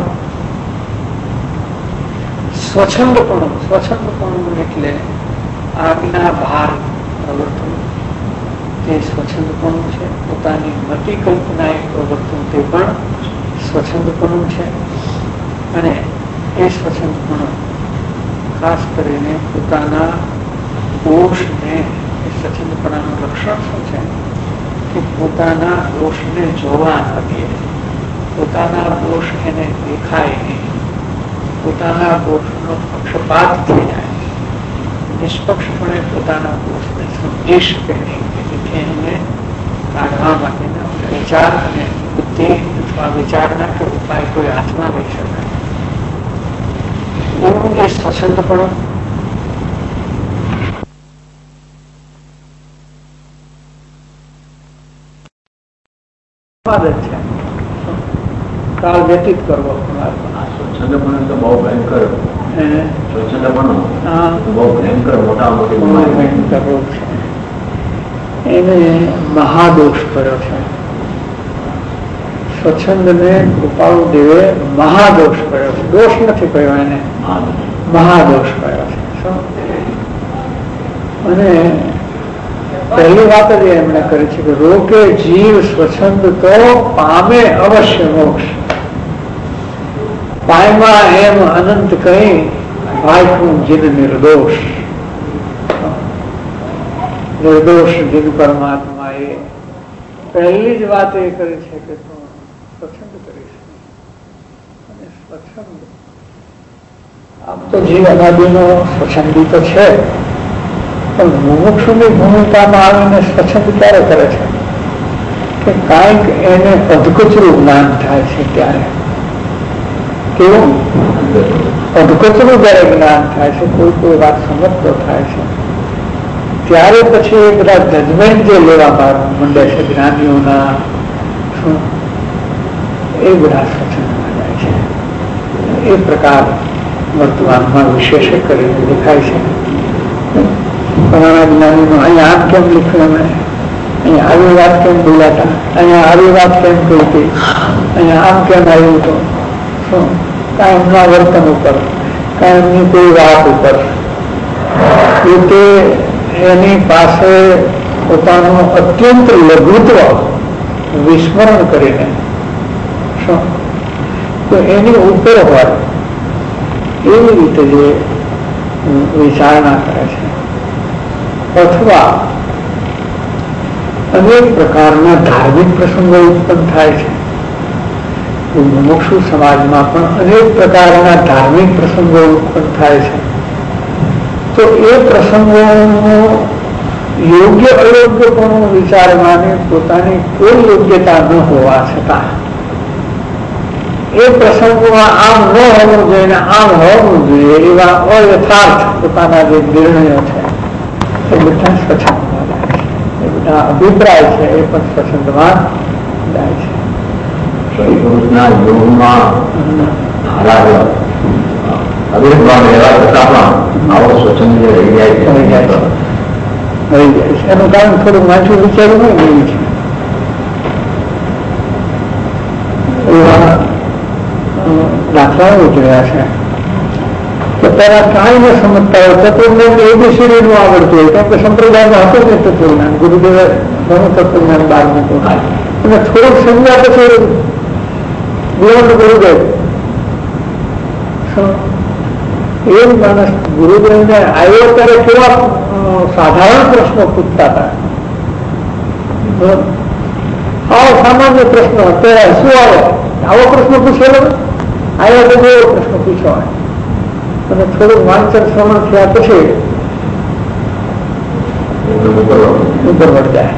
સ્વચ્છંદપણું. સ્વચ્છંદપણું એટલે આજ્ઞા બહાર પ્રવર્તન, તે સ્વચ્છંદપણું છે. પોતાની મતિ કલ્પના એ પ્રવર્તન તે પણ સ્વચ્છંદપણું છે. અને એ સ્વચ્છંદપણું ખાસ કરીને પોતાના દોષને, એ સ્વચ્છંદપણાનું લક્ષણ શું છે કે પોતાના દોષને જોવા ન દે, પોતાના દોષ એને દેખાય નહીં, પોતાના દોષનો પક્ષપાત થઈ જાય, નિષ્પક્ષપણે પોતાના દોષને સમજી શકે નહીં, જેથી એને કાઢવા માટેના વિચાર અને બુદ્ધિ અથવા વિચારના કે ઉપાય કોઈ હાથમાં લઈ શકાય. એવું એ સ્વચ્છંદપણું. જ છે, કાળ વ્યતીત કરવો. સ્વચ્છંદ પણ તો બહુ ભયંકર, સ્વચ્છંદ પણ બહુ ભયંકર મોટા મોટી ભયંકર રોગ છે. એને મહાદોષ કર્યો છે. સ્વચ્છંદ ને કૃપાળુ દેવે મહાદોષ કર્યો છે. દોષ નથી કહ્યો એને, મહાદોષ કર્યો છે. અને પહેલી વાત જ એમણે કરી છે કે રોકે જીવ સ્વચ્છંદ તો પામે અવશ્ય મોક્ષ. પાયમાં એમ અનંત કહી ભાઈનું જીન નિર્દોષ. નિર્દોષ જીન પરમાત્મા એ પહેલી જ વાત એ કરી છે કે તું સ્વચ્છંદ કરીશ. અને સ્વચ્છંદ આમ તો જીવ અનાદિનો સ્વચ્છંદી તો છે, પણ મુમુક્ષુની ભૂમિકામાં આવીને સ્વચ્છંદ ક્યારે કરે છે કે કાંઈક એને અધકચરું જ્ઞાન થાય છે. ત્યારે કેવું અધકચરું જયારે જ્ઞાન થાય છે, કોઈ કોઈ વાત સમજતો થાય છે, ત્યારે પછી એ બધા જજમેન્ટ જે લેવા માંડે છે જ્ઞાનીઓના, એ બધા સ્વચ્છંદમાં જાય છે. એ પ્રકાર વર્તમાનમાં વિશેષ કરીને દેખાય છે. જ્ઞાનીનું અહીંયા આમ કેમ લખ્યું, અમે અહીંયા આવી વાત કેમ બોલાતા, અહીંયા આવી વાત કેમ કહી હતી, અહીંયા આમ કેમ આવ્યું હતું, શું કાયમના વર્તન ઉપર, કાયમની કોઈ વાત ઉપર, એ તે એની પાસે પોતાનું અત્યંત લઘુત્વ વિસ્મરણ કરીને શું તો એની ઉપર હોય એવી રીતે જે વિચારણા કરે છે. અથવા અનેક પ્રકારના ધાર્મિક પ્રસંગો ઉત્પન્ન થાય છે. મુમુક્ષુ સમાજમાં પણ અનેક પ્રકારના ધાર્મિક પ્રસંગો ઉત્પન્ન થાય છે. તો એ પ્રસંગોનું યોગ્ય અયોગ્યપણું વિચારવાની પોતાની કોઈ યોગ્યતા ન હોવા છતાં એ પ્રસંગોમાં આમ ન હોવું જોઈએ ને આમ હોવું જોઈએ એવા અયથાર્થ પોતાના જે નિર્ણયો છે એ બધા સ્વચ્છંદમાં જાય છે. એ બધા અભિપ્રાય છે એ પણ સ્વચ્છંદમાં જાય છે. પુરુષના યોગમાં અભિપ્રાય લેવા છતાં પણ આવો સ્વચ્છંદ રહી જાય છે રહી જાય છે. એનું કારણ થોડું વાંચું વિચાર્યું હોય એવું છે. એવા દાખલાઓ જોયા છે કે પેલા કાંઈ ન સમજતા હોય તત્વજ્ઞાન એબીસીડી નું આવડતું હોય, કેમ કે સંપ્રદાયમાં હતું ને તત્વજ્ઞાન, ગુરુદેવે ઘણું તત્વજ્ઞાન બહાર મૂક્યું અને થોડુંક સમજ્યા પછી બિયોન્ડ ગુરુદેવ એ માણસ ગુરુદેવને આવ્યો ત્યારે કેવા સાધારણ પ્રશ્નો પૂછતા હતા. આવો સામાન્ય પ્રશ્ન અત્યારે શું આવે આવો પ્રશ્ન પૂછેલો, આવ્યો તો એવો પ્રશ્ન પૂછવા અને થોડુંક વાંચન શ્રવણ થયા પછી ઉપર વળતા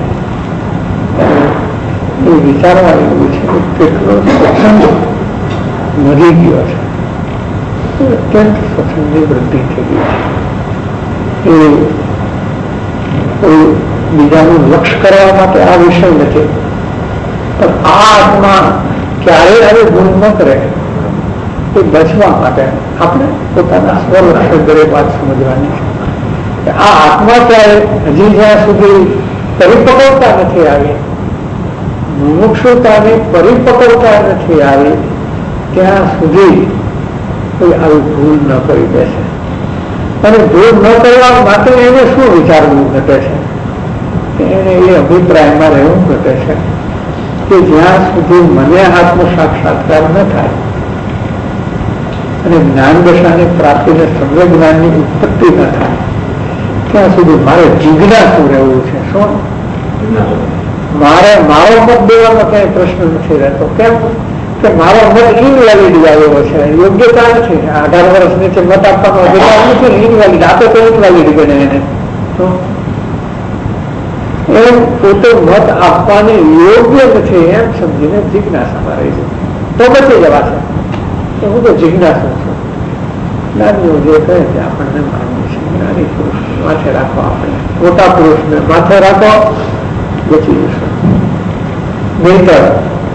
એ વિચારવા એવું છે કે કેટલો સ્વચ્છંદ મરી ગયો છે, અત્યંત સ્વચ્છંદની વૃદ્ધિ થઈ ગઈ છે. એ કોઈ બીજાનું લક્ષ્ય કરવા માટે આ વિષય નથી, પણ આ આત્મા ક્યારેય આવી ભૂલ ન કરે એ બચવા માટે આપણે પોતાના સ્વલક્ષે દરેક વાત સમજવાની છે. આ આત્મા ક્યારે હજી જ્યાં સુધી પરિપક્વતા નથી આવી, મુમુક્ષુતાની પરિપક્વતા નથી આવી, ત્યાં સુધી કોઈ આવી ભૂલ ન કરી દેશે. અને ભૂલ ન કરવા માટે એને શું વિચારવું ઘટે છે કે એને એ અભિપ્રાયમાં રહેવું ઘટે છે કે જ્યાં સુધી મને આત્મ સાક્ષાત્કાર ન થાય અને જ્ઞાન દશાની પ્રાપ્તિને સર્વ જ્ઞાનની ઉત્પત્તિ ન થાય ત્યાં સુધી મારે જિજ્ઞાસુ રહેવું છે. શું મારે મારો મત દેવાનો ક્યાંય પ્રશ્ન નથી રહેતો. કેમ કે મારો મત ઇનવેલિડ આવ્યો છે, યોગ્યતા નથી. અઢાર વર્ષ નીચે મત આપવાનો અધિકાર નથી, ઇનવેલિડ આપે તો ઇનવેલિડ બને એને. એમ પોતે મત આપવાની યોગ્ય નથી એમ સમજીને જિજ્ઞાસામાં રહી જાય તો બચી જવાશે. તો હું તો જિજ્ઞાસુ છું. જ્ઞાનીઓ જે કહે છે આપણને માનવું છે. જ્ઞાની પુરુષ માથે રાખો, આપણે મોટા પુરુષને માથે રાખો, બચી જશે. નહીતર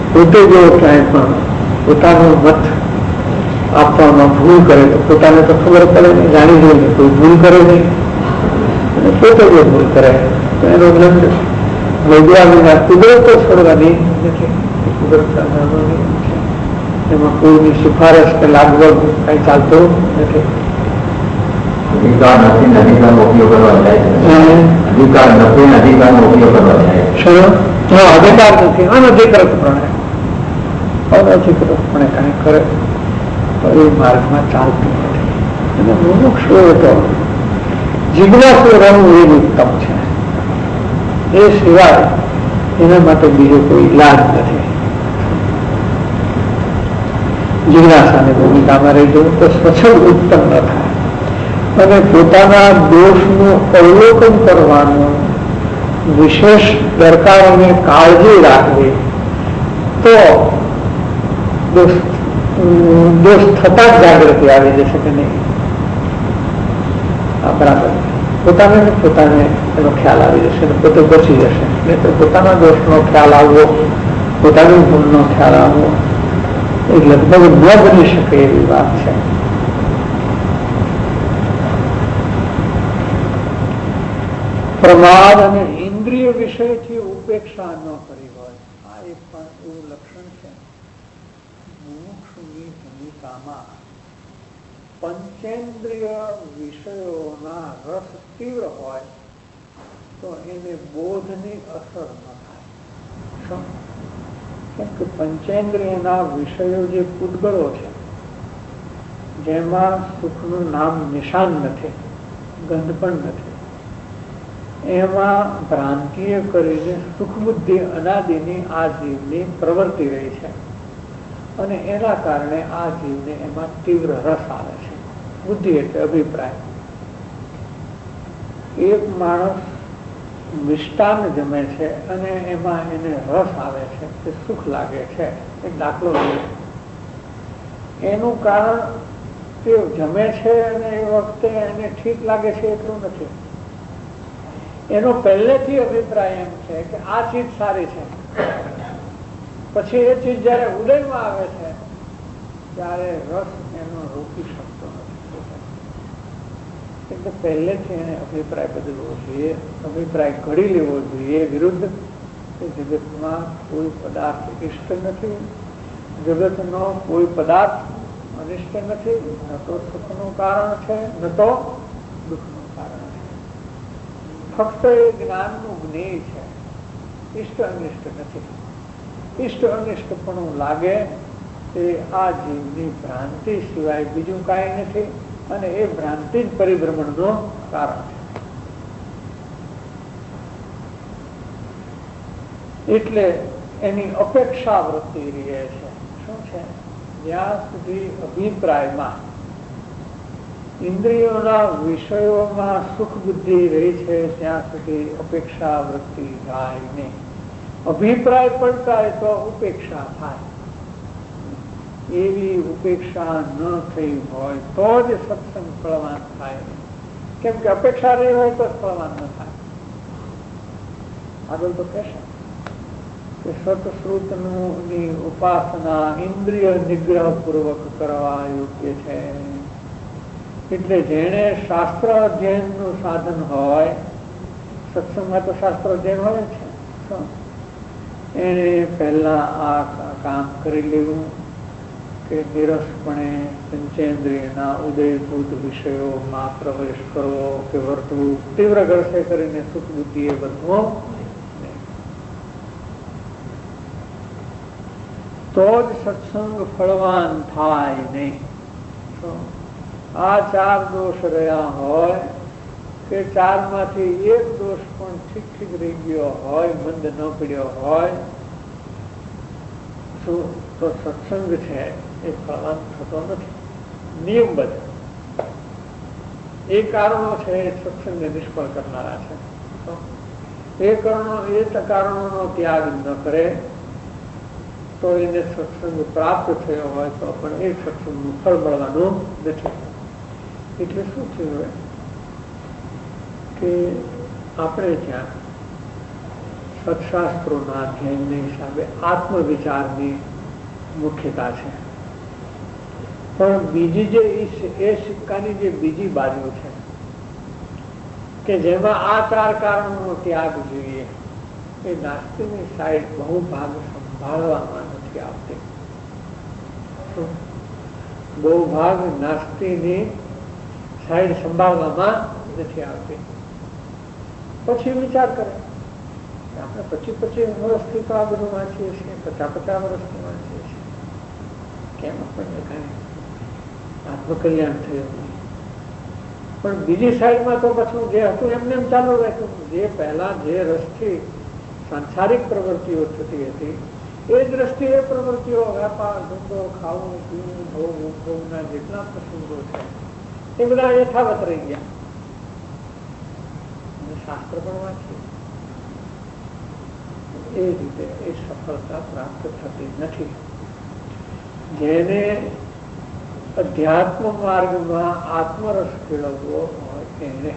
પોતે જો ક્યાંય પણ પોતાનો મત આપવામાં ભૂલ કરે તો પોતાને તો ખબર પડે નહીં, જાણી જોઈને કોઈ ભૂલ કરે નહીં, અને પોતે જો ભૂલ કરે તો એનો દંડ ભોગવા વિના કુદરતો છોડવાની નથી. કુદરતના નિયમ છે, એમાં કોઈની સિફારશ કે લાગવગ કઈ ચાલતું નથી. અધિકાર નથી અધિકારનો ઉપયોગ કરવા જાય અધિકાર નથી અધિકારનો ઉપયોગ કરવા જાય અધિકાર નથી અનધિકૃત પ્રણે અનધિકૃત પ્રણે કઈ કરે તો એ માર્ગમાં ચાલતું નથી. અને મુમુક્ષુ તો જિજ્ઞાસુ રહેવું એ ઉત્તમ છે. એ સિવાય એના માટે બીજો કોઈ ઈલાજ નથી. જિજ્ઞાસાની ભૂમિકામાં રહી જવું તો સ્વચ્છંદ ઉત્તમ ન થાય. અને પોતાના દોષનું અવલોકન કરવાનું વિશેષ દરકારોને કાળજી રાખવી તો દોષ દોષ થતા જ જાગૃતિ આવી જશે કે નહીં. આ બરાબર પોતાને પોતાને એનો ખ્યાલ આવી જશે ને પોતે બચી જશે. નહીં તો પોતાના દોષનો ખ્યાલ આવવો, પોતાની ભૂલનો ખ્યાલ આવવો એ લગભગ ન બની શકે એવી વાત છે. પ્રમાદ અને ઇન્દ્રિય વિષયથી ઉપેક્ષા ન કરી હોય, આ એક પણ એવું લક્ષણ છે. મુમુક્ષુની ભૂમિકામાં પંચેન્દ્રિય વિષયોના રસ તીવ્ર હોય તો એને બોધની અસર ન થાય. કેમ કે પંચેન્દ્રિયના વિષયો જે પૂતગળો છે, જેમાં સુખનું નામ નિશાન નથી, ગંધ પણ નથી, એમાં ભ્રાંતિએ કરીને સુખ બુદ્ધિ અનાદિની આ જીવની પ્રવૃત્તિ રહી છે. અને એના કારણે આ જીવને એમાં તીવ્ર રસ આવે છે. બુદ્ધિ એટલે અભિપ્રાય. એક માણસ મિષ્ટાન જમે છે અને એમાં એને રસ આવે છે, કે સુખ લાગે છે, એક દાખલો લે. એનું કારણ તે જમે છે અને એ વખતે એને ઠીક લાગે છે એટલું નથી. એનો પહેલેથી અભિપ્રાય એમ છે કે આ ચીજ સારી છે. પછી એ ચીજ જયારે ઉદયમાં આવે છે ત્યારે રસ એનો રોકી શકતો નથી. એટલે પહેલેથી એને અભિપ્રાય બદલવો જોઈએ, અભિપ્રાય ઘડી લેવો જોઈએ વિરુદ્ધ કે જગતમાં કોઈ પદાર્થ ઇષ્ટ નથી, જગતનો કોઈ પદાર્થ અનિષ્ટ નથી, ન તો સુખનું કારણ છે ન તો દુઃખનું કારણ છે. ફક્ત એ જ્ઞાનનું જ્ઞેય છે, ઇષ્ટ અનિષ્ટ નથી. ઇષ્ટ અનિષ્ટ પણ લાગે એ આ જીવની ભ્રાંતિ સિવાય બીજું કાંઈ નથી. અને એ ભ્રાંતિ જ પરિભ્રમણનું કારણ છે. એટલે એની અપેક્ષા વૃત્તિ રહે છે. શું છે? જ્યાં સુધી અભિપ્રાયમાં ઇન્દ્રિયોના વિષયોમાં સુખ બુદ્ધિ રહી છે ત્યાં સુધી અપેક્ષા વૃત્તિ થાય નહીં. અભિપ્રાય પડતા તો ઉપેક્ષા થાય. એવી ઉપેક્ષા ન થઈ હોય તો જ સત્સંગ ફળવાન થાય. કેમ કે અપેક્ષા રહી હોય તો ફળવાન ન થાય. આગળ તો કહેશે કે સતશ્રુતની ઉપાસના ઇન્દ્રિય નિગ્રહ પૂર્વક કરવા યોગ્ય છે. એટલે જેને શાસ્ત્ર અધ્યયનનું સાધન હોય, સત્સંગમાં તો શાસ્ત્ર અધ્યયન હોય છે, એને પહેલા આ કામ કરી લેવું કે નિરસપણે પંચેન્દ્રિયના ઉદયભૂત વિષયોમાં પ્રવેશ કરવો કે વર્તવું, તીવ્ર ગરસે કરીને સુખ બુદ્ધિએ વધવો, તો જ સત્સંગ ફળવાન થાય નહીં. આ ચાર દોષ રહ્યા હોય કે ચાર માંથી એક દોષ પણ ઠીક ઠીક રહી ગયો હોય, મંદ ન પડ્યો હોય, તો સત્સંગ છે એ ફળવાન થતો નથી. નિયમબદ્ધ એ કારણો છે સત્સંગને નિષ્ફળ કરનારા છે. એ કારણો એ કારણોનો ત્યાગ ન કરે તો એને સત્સંગ પ્રાપ્ત થયો હોય તો પણ એ સત્સંગનું ફળ મળવાનું નથી. એટલે શું થયું કે આપણે ત્યાં સત્શાસ્ત્રોના અધ્યયનના હિસાબે આત્મવિચારની મુખ્યતા છે. પણ બીજી જે એ સિક્કાની જે બીજી બાજુ છે કે જેમાં આ ચાર કારણોનો ત્યાગ જોઈએ, એ નાસ્તિકની સાઈડ બહુ ભાગ સંભાળવામાં નથી આવતી. બહુ ભાગ નાસ્તિકની સાઈડ સંભાળવામાં નથી આવતી. પછી વિચાર કરે આપણે પચીસ પચીસ વર્ષથી તો આ બધું વાંચીએ છીએ, પચાસ પચાસ વર્ષથી વાંચીએ છીએ, કેમ આપણને કાંઈ આત્મકલ્યાણ થયું નહીં. પણ બીજી સાઈડમાં તો પાછું જે હતું એમને એમ ચાલુ રાખ્યું. જે પહેલા જે રસથી સાંસારિક પ્રવૃત્તિઓ થતી હતી એ જ રસથી એ પ્રવૃત્તિઓ, વેપાર ધંધો, ખાવું પીવું, ભોગવું ભોગના જેટલા પ્રસંગો છે એ બધા યથાવત રહી ગયા. શાસ્ત્ર પણ વાંચીએ એ રીતે એ સફળતા પ્રાપ્ત થતી નથી. જેને અધ્યાત્મ માર્ગમાં આત્મરસ કેળવવો હોય એને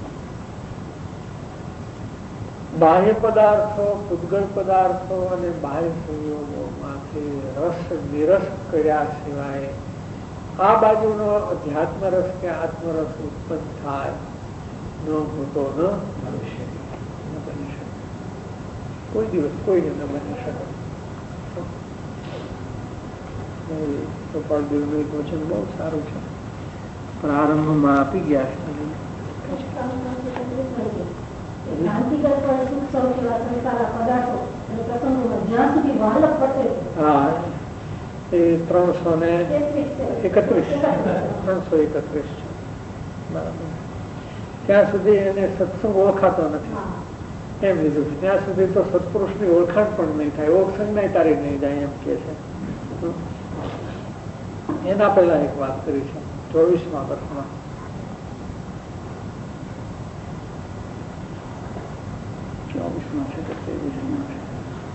બાહ્ય પદાર્થો, પૂતગળ પદાર્થો અને બાહ્ય સંયોગોમાંથી રસ નિરસ કર્યા સિવાય આ બાજુનો અધ્યાત્મ રસ કે આત્મરસ ઉત્પન્ન થાય ન હોતો ન બની શકે. ન બની શકે કોઈ દિવસ કોઈને ન બની શકે. ગોપાલદેવનું એક વચન બહુ સારું છે, પ્રારંભમાં આપી ગયા છે. હા, એ ત્રણસો ને એકત્રીસ ત્રણસો એકત્રીસ છે. બરાબર. ત્યાં સુધી એને સત્સંગ ઓળખાતો નથી એમ લીધું છે. ત્યાં સુધી તો સત્પુરુષની ઓળખાણ પણ નહીં થાય, ઓળખાણ નહીં તારી નહીં જાય એમ કે છે. એના પહેલા એક વાત કરી છે ચોવીસમાં વર્ષમાં. ચોવીસમાં છે કે ત્રેવીસમાં છે.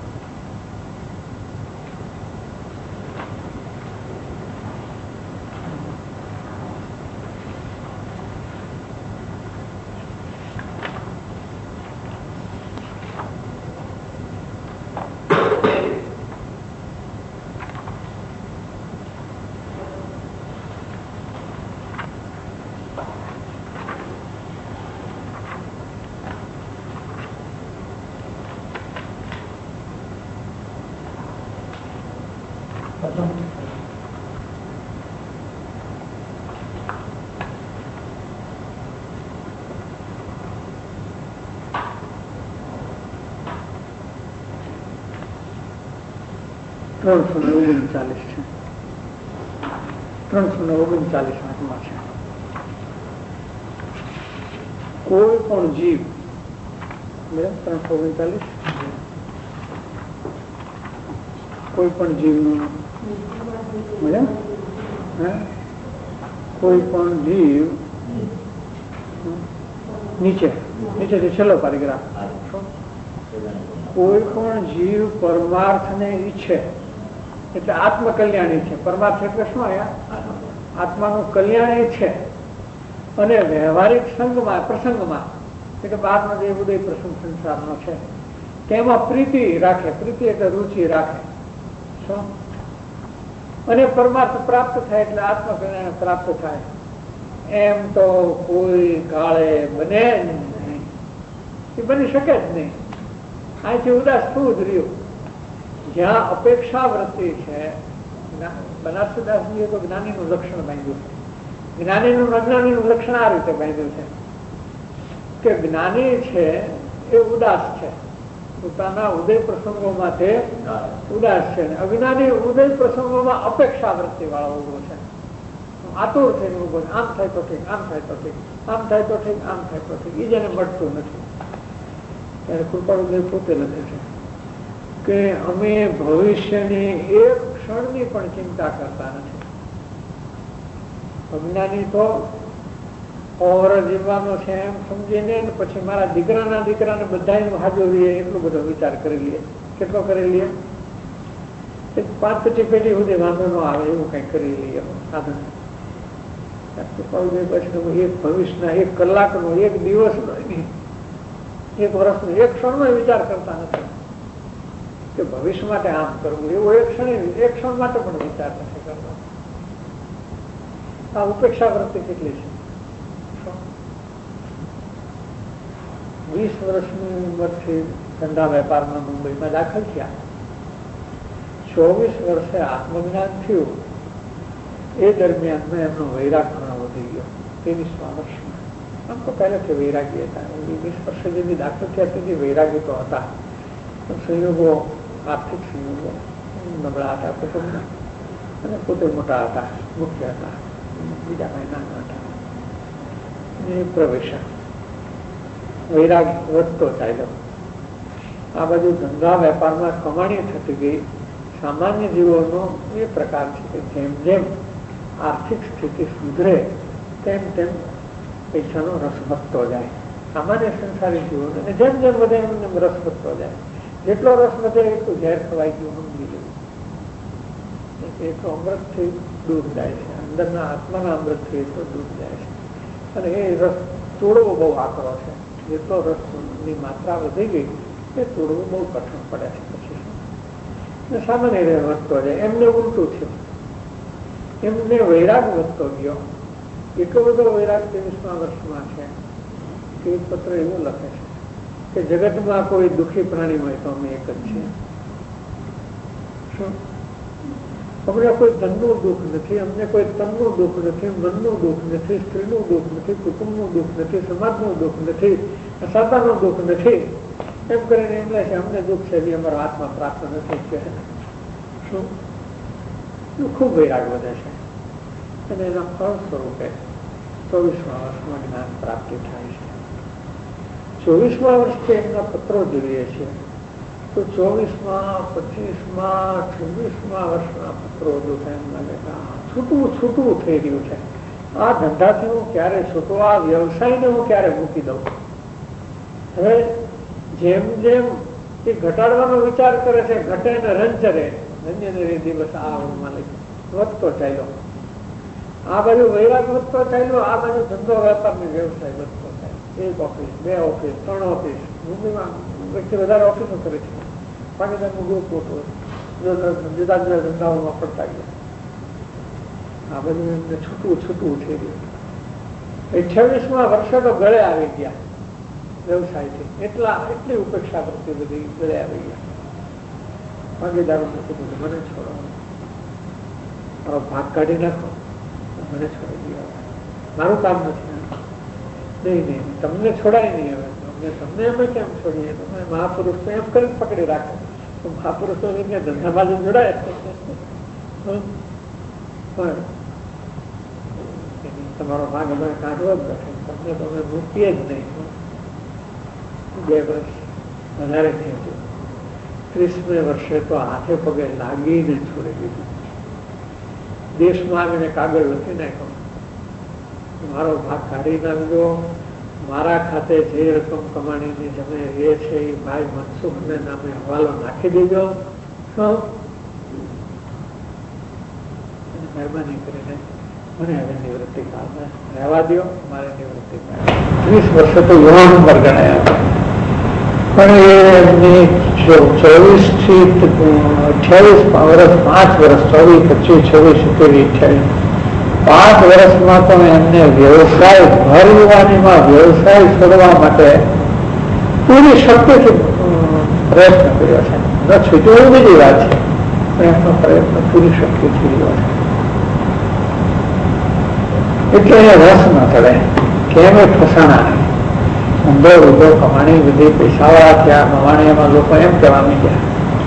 ત્રણસો ને ઓગણચાલીસ છે. ત્રણસો ને ઓગણચાલીસ આત્મા છે. કોઈ પણ જીવ ત્રણસો ઓગણચાલીસ કોઈ પણ જીવનું કોઈ પણ જીવ નીચે નીચેથી છેલ્લો પેરેગ્રાફ. કોઈ પણ જીવ પરમાર્થને ઈચ્છે એટલે આત્મકલ્યાણી છે. પરમાર્થ એટલે શું આયા? આત્માનું કલ્યાણ છે. અને વ્યવહારિક સંઘમાં પ્રસંગમાં એટલે બહારનો જે ઉદય પ્રસંગ સંસારનો છે તેમાં પ્રીતિ રાખે. પ્રીતિ એટલે રુચિ રાખે. શું? અને પરમાર્થ પ્રાપ્ત થાય એટલે આત્મકલ્યાણ પ્રાપ્ત થાય. એમ તો કોઈ કાળે બને નહીં, એ બની શકે જ નહીં. અહીંથી ઉદાસ થવું જ રહ્યું. જ્યાં અપેક્ષા વૃત્તિ છે, બનાસદાસજીએ તો જ્ઞાનીનું લક્ષણ બાંધ્યું છે. જ્ઞાનીનું અજ્ઞાનીનું લક્ષણ આ રીતે બાંધ્યું છે કે જ્ઞાની છે એ ઉદાસ છે, પોતાના ઉદય પ્રસંગોમાં તે ઉદાસ છે. અજ્ઞાની ઉદય પ્રસંગોમાં અપેક્ષા વૃત્તિ વાળો ઉભો છે, આતુર થઈને ઉભો છે. આમ થાય તો ઠીક, આમ થાય તો ઠીક, આમ થાય તો ઠીક, આમ થાય તો ઠીક. એ જેને મળતું નથી ત્યારે કૃપાળુદેવ પોતે લખે છે કે અમે ભવિષ્યની એક ક્ષણની પણ ચિંતા કરતા નથી. અજ્ઞાની તો ઓર જીવવાનો છે એમ સમજીને પછી મારા દીકરાના દીકરાને બધા હાજર રહીએ એટલો બધો વિચાર કરી લઈએ. કેટલો કરી લઈએ? પાંચ પચી પેઢી સુધી વાંધો ન આવે એવું કઈ કરી લઈએ સાધન. પછી એક ભવિષ્યના એક કલાકનો એક દિવસનો એક વર્ષનો એક ક્ષણનો વિચાર કરતા નથી કે ભવિષ્ય માટે આમ કરવું, એવો એક ક્ષણ એક ક્ષણ માટે પણ વિચાર નથી કરતો. આ ઉપેક્ષા વૃત્તિ કેટલી છે. વીસ વર્ષની ઉંમરથી ધંધા વેપારમાં મુંબઈમાં દાખલ થયા. ચોવીસ વર્ષે આત્મજ્ઞાન થયું. એ દરમિયાનમાં એમનો વૈરાગ ઘણો વધી ગયો. ત્રેવીસમા વર્ષમાં આમ તો પહેલેથી વૈરાગી હતા. વીસ વર્ષે જેથી દાખલ થયા તેથી વૈરાગી તો હતા, પણ સંયોગો, આર્થિક સંયોગો નબળા હતા કુટુંબના, અને પોતે મોટા હતા, મુખ્ય હતા, બીજા કઈ નાના હતા. એ પ્રવેશા વૈરાગ વધતો ચાલ્યો. આ બાજુ ધંધા વેપારમાં કમાણી થતી ગઈ. સામાન્ય જીવોનો એ પ્રકાર છે કે જેમ જેમ આર્થિક સ્થિતિ સુધરે તેમ તેમ પૈસાનો રસ વધતો જાય. સામાન્ય સંસારી જીવોને જેમ જેમ વધે એમ એમ રસ વધતો જાય. જેટલો રસ વધે એટલું ઝેર ખવાઈ ગયું સમજી લેવું. એ તો અમૃતથી દૂર જાય છે, અંદરના આત્માના અમૃતથી એટલો દૂર જાય છે. અને એ રસ તોડવો બહુ આકરો છે. જેટલો રસની માત્રા વધી ગઈ એ તોડવું બહુ કઠણ પડે છે. પછી સામાન્ય રીતે વધતો જાય. એમને ઉલટું થયું, એમને વૈરાગ વધતો ગયો. એટલો બધો વૈરાગ ત્રેવીસમા વર્ષમાં છે કે એક પત્ર એવું લખે છે કે જગતમાં કોઈ દુઃખી પ્રાણી હોય તો અમે એક જ છીએ. શું અમને કોઈ ધનનું દુઃખ નથી, અમને કોઈ તનનું દુઃખ નથી, મનનું દુઃખ નથી, સ્ત્રીનું દુઃખ નથી, કુટુંબનું દુઃખ નથી, સમાજનું દુઃખ નથી, સત્તાનું દુઃખ નથી. એમ કરીને એમ લે છે અમને દુઃખ છે એ અમારો આત્મા પ્રાપ્ત નથી કે શું ખૂબ વૈરાગ વધે છે. અને એના ફળ સ્વરૂપે ચોવીસમા વર્ષમાં જ્ઞાન પ્રાપ્તિ થાય છે. ચોવીસમા વર્ષથી એમના પત્રો જોઈએ છે તો ચોવીસમાં, પચીસમાં, છવ્વીસમા વર્ષના પત્રો જોતા એમ લાગે કે છૂટવું છૂટવું થઈ રહ્યું છે. આ ધંધાથી હું ક્યારે છૂટું, આ વ્યવસાયને હું ક્યારે મૂકી દઉં. હવે જેમ જેમ એ ઘટાડવાનો વિચાર કરે છે, ઘટે ને રંચરે ધન્ય ને દિવસ આ માલિક વધતો ચાલ્યો. આ બાજુ વૈરાગ વધતો ચાલ્યો, આ બાજુ ધંધો વેપારની વ્યવસાય વધતો ચાલ્યો. એક ઓફિસ, બે ઓફિસ, ત્રણ ઓફિસ. મુંબઈમાં વ્યક્તિ વધારે ઓફિસો કરે છે. પાકિસ્તાનનું ગ્રુપ મોટું જુદા જુદા ધંધાઓમાં પડતા ગયા. આ બધું એમને છૂટવું છૂટવું થઈ ગયું. અઠ્યાવીસમાં વર્ષે તો ગળે આવી ગયા વ્યવસાયથી. એટલા એટલી ઉપેક્ષા પ્રત્યે બધી ગળે આવી ગયા. ભાગીદારોને કીધું મને છોડો, મારો ભાગ કાઢી નાખો, મને છોડી દો, મારું કામ નથી. નહીં નહીં તમને છોડાય નહીં. હવે તમને તમને અમે કેમ છોડીએ? તમે મહાપુરુષ તો એમ કરી પકડી રાખો. તો મહાપુરુષો ધંધામાં જોડાય પણ તમારો ભાગ અમે કાઢવો જ નથી. તમને તો અમે મૂકીએ જ નહીં. બે વર્ષ વધારે થઈ ગયું. ત્રીસમે વર્ષે તો હાથે પગે લાગીને છોડી દીધું. દેશમાં આવીને કાગળ લખી નાખ્યો, મારો ભાગ કાઢી નાખજો, મારા ખાતે જે રકમ કમાણીની જમે એ છે એ ભાઈ મનસુખને નામે હવાલો નાખી દેજો. મહેરબાની કરીને મને હવે નિવૃત્તિ કાળમાં રહેવા દો, મારે નિવૃત્તિ. ત્રીસ વર્ષે તો યુવાન ઉંમર ગણાયા હતા, પણ એમની ચોવીસ થી અઠ્યાવીસ વર્ષ, પાંચ વર્ષ, ચોવીસ, પચીસ, છવ્વીસ, સત્યાવીસ, અઠ્યાવીસ, પાંચ વર્ષમાં તો એમને વ્યવસાય ભર યુવાનીમાં વ્યવસાય છોડવા માટે પૂરી શક્તિથી પ્રયત્ન કર્યો છે. ન છૂટ્યો એવી બીજી વાત છે, પણ એમનો પ્રયત્ન પૂરી શક્તિથી રહ્યો છે. એટલે એને રસ ન ચડે કે એમ ફસાણા નહીં. ઊંધો ઉધો કમાણી બધી પૈસાવાળા થયા. કમાણીમાં લોકો એમ કહેવા માંડ્યા,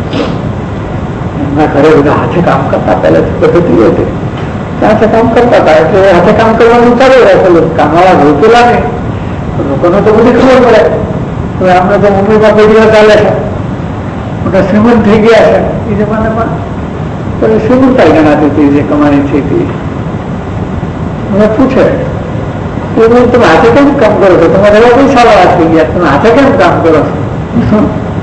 એમના ઘરે બધા હાથે કામ કરતા, પહેલાથી પદ્ધતિ હતી, હાથે કામ કરતા હતા એટલે હાથે કામ કરવાનું ચાલુ રાખેલું. કામવાળા જોતેલા નહીં, લોકોને તો બધી ખબર પડે. હવે આમને તો મુંબઈમાં પેઢીઓ ચાલે છે, મોટા શ્રીમંત થઈ ગયા છે. એ જમાનામાં પછી શ્રીમંતાઈ ગણાતી હતી જે કમાણી થઈ હતી. મને પૂછે તમે હાથે કેમ કામ કરો છો? તમારે એવા પૈસા વાળા થઈ ગયા, તમે હાથે કેમ કામ કરો છો?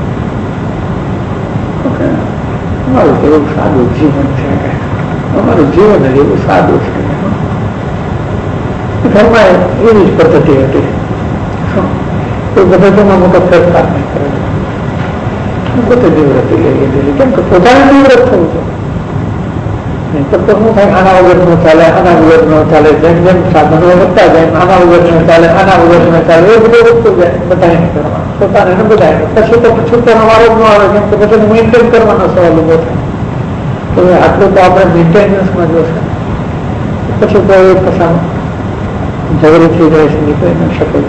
અમારું તો એવું સાદું જીવન છે, અમારું જીવન જ એવું સાદું છે. ઘરમાં એવી જ પદ્ધતિ હતી. કોઈ પદ્ધતિમાં મોટો ફેરફાર નહીં કરે. પોતે નિવૃત્તિ લઈ લીધેલી, કેમ કે પોતાને નિવૃત્ત થવું છે. નહીતર તો શું થાય, આના વગર ન ચાલે, આના વગર ન ચાલે, જેમ જેમ સાધનો વધતા જાય આના વગર ન ચાલે, આના વગર ન ચાલે, એ બધું વધતું જાય. બધાને કરવા પોતાને ને બધાને પછી તો છૂટવાનો વારો જ ન આવે, કેમ કે પછી મેન્ટેન કરવાનો સવાલ ઉભો થાય. તો આટલું તો આપણે મેન્ટેનન્સમાં જોશે, પછી તો એ કશા ઝઘડું થઈ જાય છે, નીકળી ન શકે.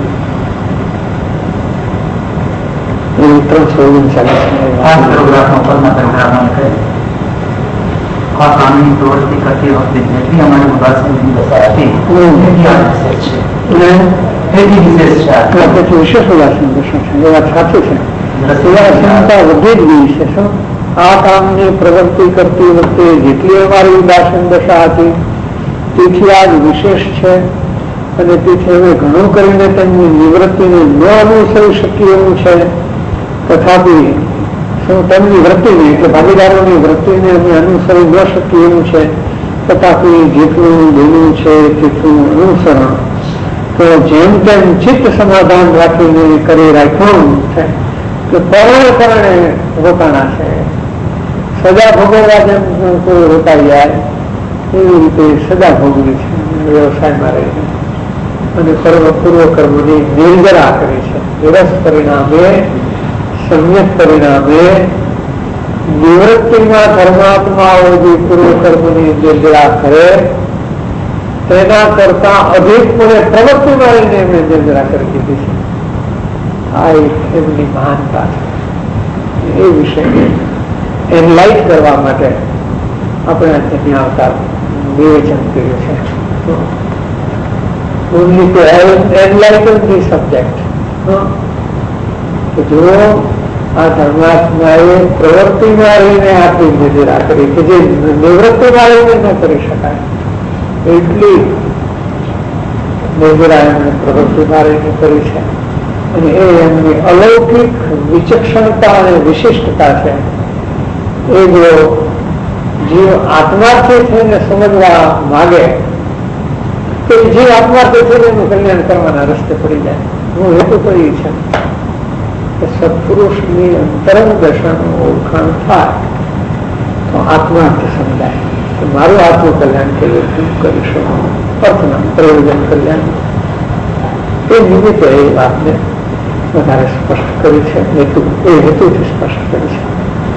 ત્રણસો આ કામની પ્રવૃત્તિ કરતી વખતે જેટલી અમારી ઉદાસીની દશા હતી એટલી વિશેષ છે. વિશેષ ઉદાસીન દશા છે, એ વાત સાચી છે. ઉદાસીનતા વધી જ ગઈ છે. શું આ કામની પ્રવૃત્તિ કરતી વખતે જેટલી અમારી ઉદાસીન દશા હતી તેથી આજ વિશેષ છે. અને તેથી હવે ઘણું કરીને તેમની નિવૃત્તિને ન અનુસરી શકીએ એવું છે. તથાપી શું તેમની વૃત્તિને એટલે ભાગીદારોની વૃત્તિને અમે અનુસરી ન શકીએ એવું છે. તથાપી જેટલું બોલવું છે તેટલું અનુસરણ તો જેમ તેમ ચિત્ત સમાધાન રાખીને કરી રાખ્યું છે કે પરણે પરણે રોકાણા છે. સજા ભોગવવા જેમ કોઈ રોકાઈ જાય એવી રીતે સજા ભોગવી છે વ્યવસાયમાં રહીને, અને સર્વ પૂર્વ કર્મની નિર્જરા કરી છે. વિરસ પરિણામે સમ્યક પરિણામે નિવૃત્તિમાં ધર્માત્માઓ જે પૂર્વ કર્મની નિર્જરા કરે તેના કરતા અધિકપણે પ્રવૃત્તિમાં રહીને એમને નિર્જરા કરી દીધી છે. આ એક એમની મહાનતા છે. એ વિષયને એનલાઇટ કરવા માટે આપણે અહીંયા આવતા વિવેચન કર્યું છે. only to enlighten the subject. જો આ ધર્માત્માએ પ્રવૃત્તિમાં રહીને આપણી નિર્જરા કરી કે જે નિવૃત્તિમાં રહીને ન કરી શકાય એટલી નિર્જરા એમણે પ્રવૃત્તિમાં રહીને કરી છે. અને એ એમની અલૌકિક વિચક્ષણતા અને વિશિષ્ટતા છે. એ જો જીવ આત્માર્થી થઈને સમજવા માગે તો જીવ આત્માર્થી થઈને એનું કલ્યાણ કરવાના રસ્તે પડી જાય. હું હેતુ તો એ છે કે સત્પુરુષની અંતરંગ દશાનું ઓળખાણ થાય તો આત્માર્થ સમજાય કે મારું આત્મ કલ્યાણ કેવી રીતે કરી શકું, અર્થના પ્રયોજન કલ્યાણ. એ નિમિત્તે એ વાતને વધારે સ્પષ્ટ કરી છે. હેતુ એ હેતુથી સ્પષ્ટ કરી છે.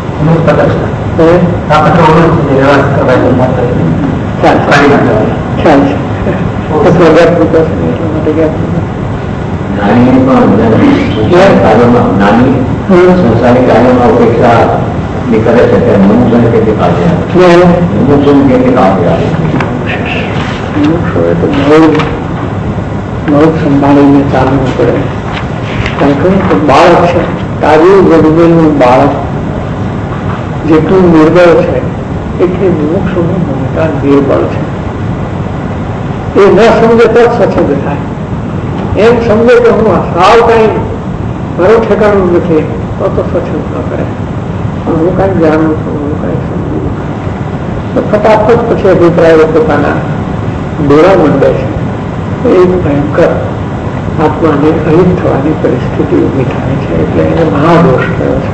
સંસારિક કાર્યોમાં અપેક્ષા કરે છે ત્યારે મનુષ્યને કેટલી કાળજી મનુષ્યને કેટલી કાળજી બહુ સંભાળીને ચાલવું પડે. કારણ કે બાળક છે, તાજું જન્મેલું બાળક જેટલું નિર્બળ છે એટલી મોક્ષની ભૂમિકા નિર્બળ છે. એ ન સમજે તો સ્વચ્છંદ થાય. એમ સમજે કે હું સાવ કઈ મારું ઠેકાણું નથી તો તો સ્વચ્છંદ ન કરે. હું કઈ જાણું છું, હું કઈ સમજું તો ફટાફટ પછી અભિપ્રાયો પોતાના દોરા મંડે છે. એ ભયંકર આત્માને અહિત થવાની પરિસ્થિતિ ઉભી થાય છે. એટલે એને મહાદોષ થયો છે.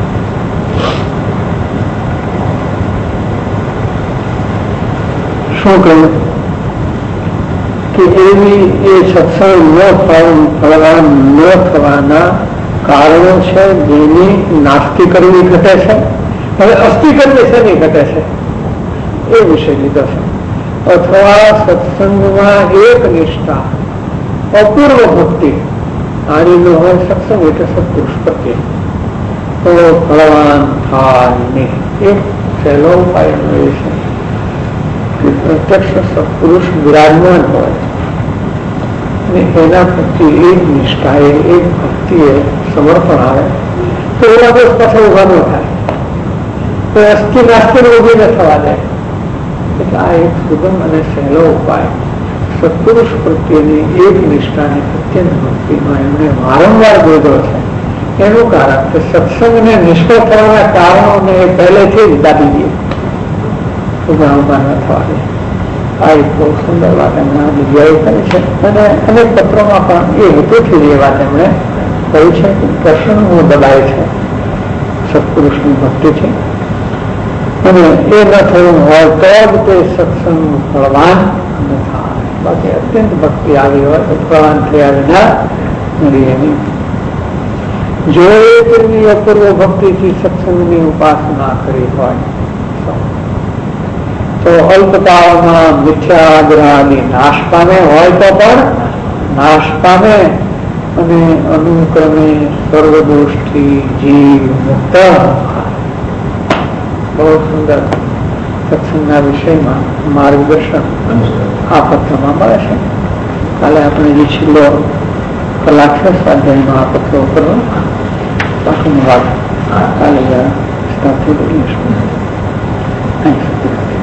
શું કહ્યું કે એવી એ સત્સંગ ન ફળવાન ન થવાના કારણો છે જેની નાસ્તિ કરવી ઘટે છે. હવે અસ્થિ કરવી છે નહીં ઘટે છે એ વિષય લીધો છે. અથવા સત્સંગમાં એક નિષ્ઠા અપૂર્વ ભક્તિ આની ન હોય સત્સંગ એટલે સત્પુરુષ પ્રત્યે તો ફળવાન થાય નહીં. એક સહેલો ઉપાય એ છે પ્રત્યક્ષ સત્પુરુષ વિરાજમાન હોય અને એના પ્રત્યે એક નિષ્ઠા એ એક ભક્તિ એ સમર્પણ આવે તો એના બસ પાછળ ઉભા ન થાય. તો અસ્થિ નાસ્તી ઉભી ન થવા દે. એટલે આ એક સુગમ અને સહેલો ઉપાય સત્પુરુષ પ્રત્યેની એક નિષ્ઠાની અત્યંત ભક્તિનો એમને વારંવાર બોધો છે. એનું કારણ કે સત્સંગને નિષ્ફળ થવાના કારણોને એ પહેલેથી જ દાબી દે, ઉભા ઉભા ન થવા દે. આ એક બહુ સુંદર વાત એમણે આ જગ્યાએ કરી છે અને અનેક પત્રોમાં પણ એ હેતુથી એ વાત એમણે કહ્યું છે કે પ્રસંગો દબાય છે, સત્પુરુષની ભક્તિ છે, અને એ ન થયું હોય તો જ તે સત્સંગ ફળવાન ન થાય. બાકી અત્યંત ભક્તિ આવી હોય તો ફળવાન થયા વિના મળીએ નહીં. જો તેની અપૂર્વ ભક્તિથી સત્સંગની ઉપાસના કરી હોય તો અલ્પકાળમાં મિથ્યાગ્રહની નાશ પામે હોય તો પણ નાશ પામે અને અનુક્રમે સર્વદોષથી જીવ મુક્ત. બહુ સુંદર સત્સંગના વિષયમાં માર્ગદર્શન આ પત્રમાં મળે છે. કાલે આપણે જે છેલ્લો કલાક છે સ્વાધ્યાયમાં આ પત્રો કરવા બાકીની વાત કાલે સ્ટાર્ટ થઈ ગઈ છે.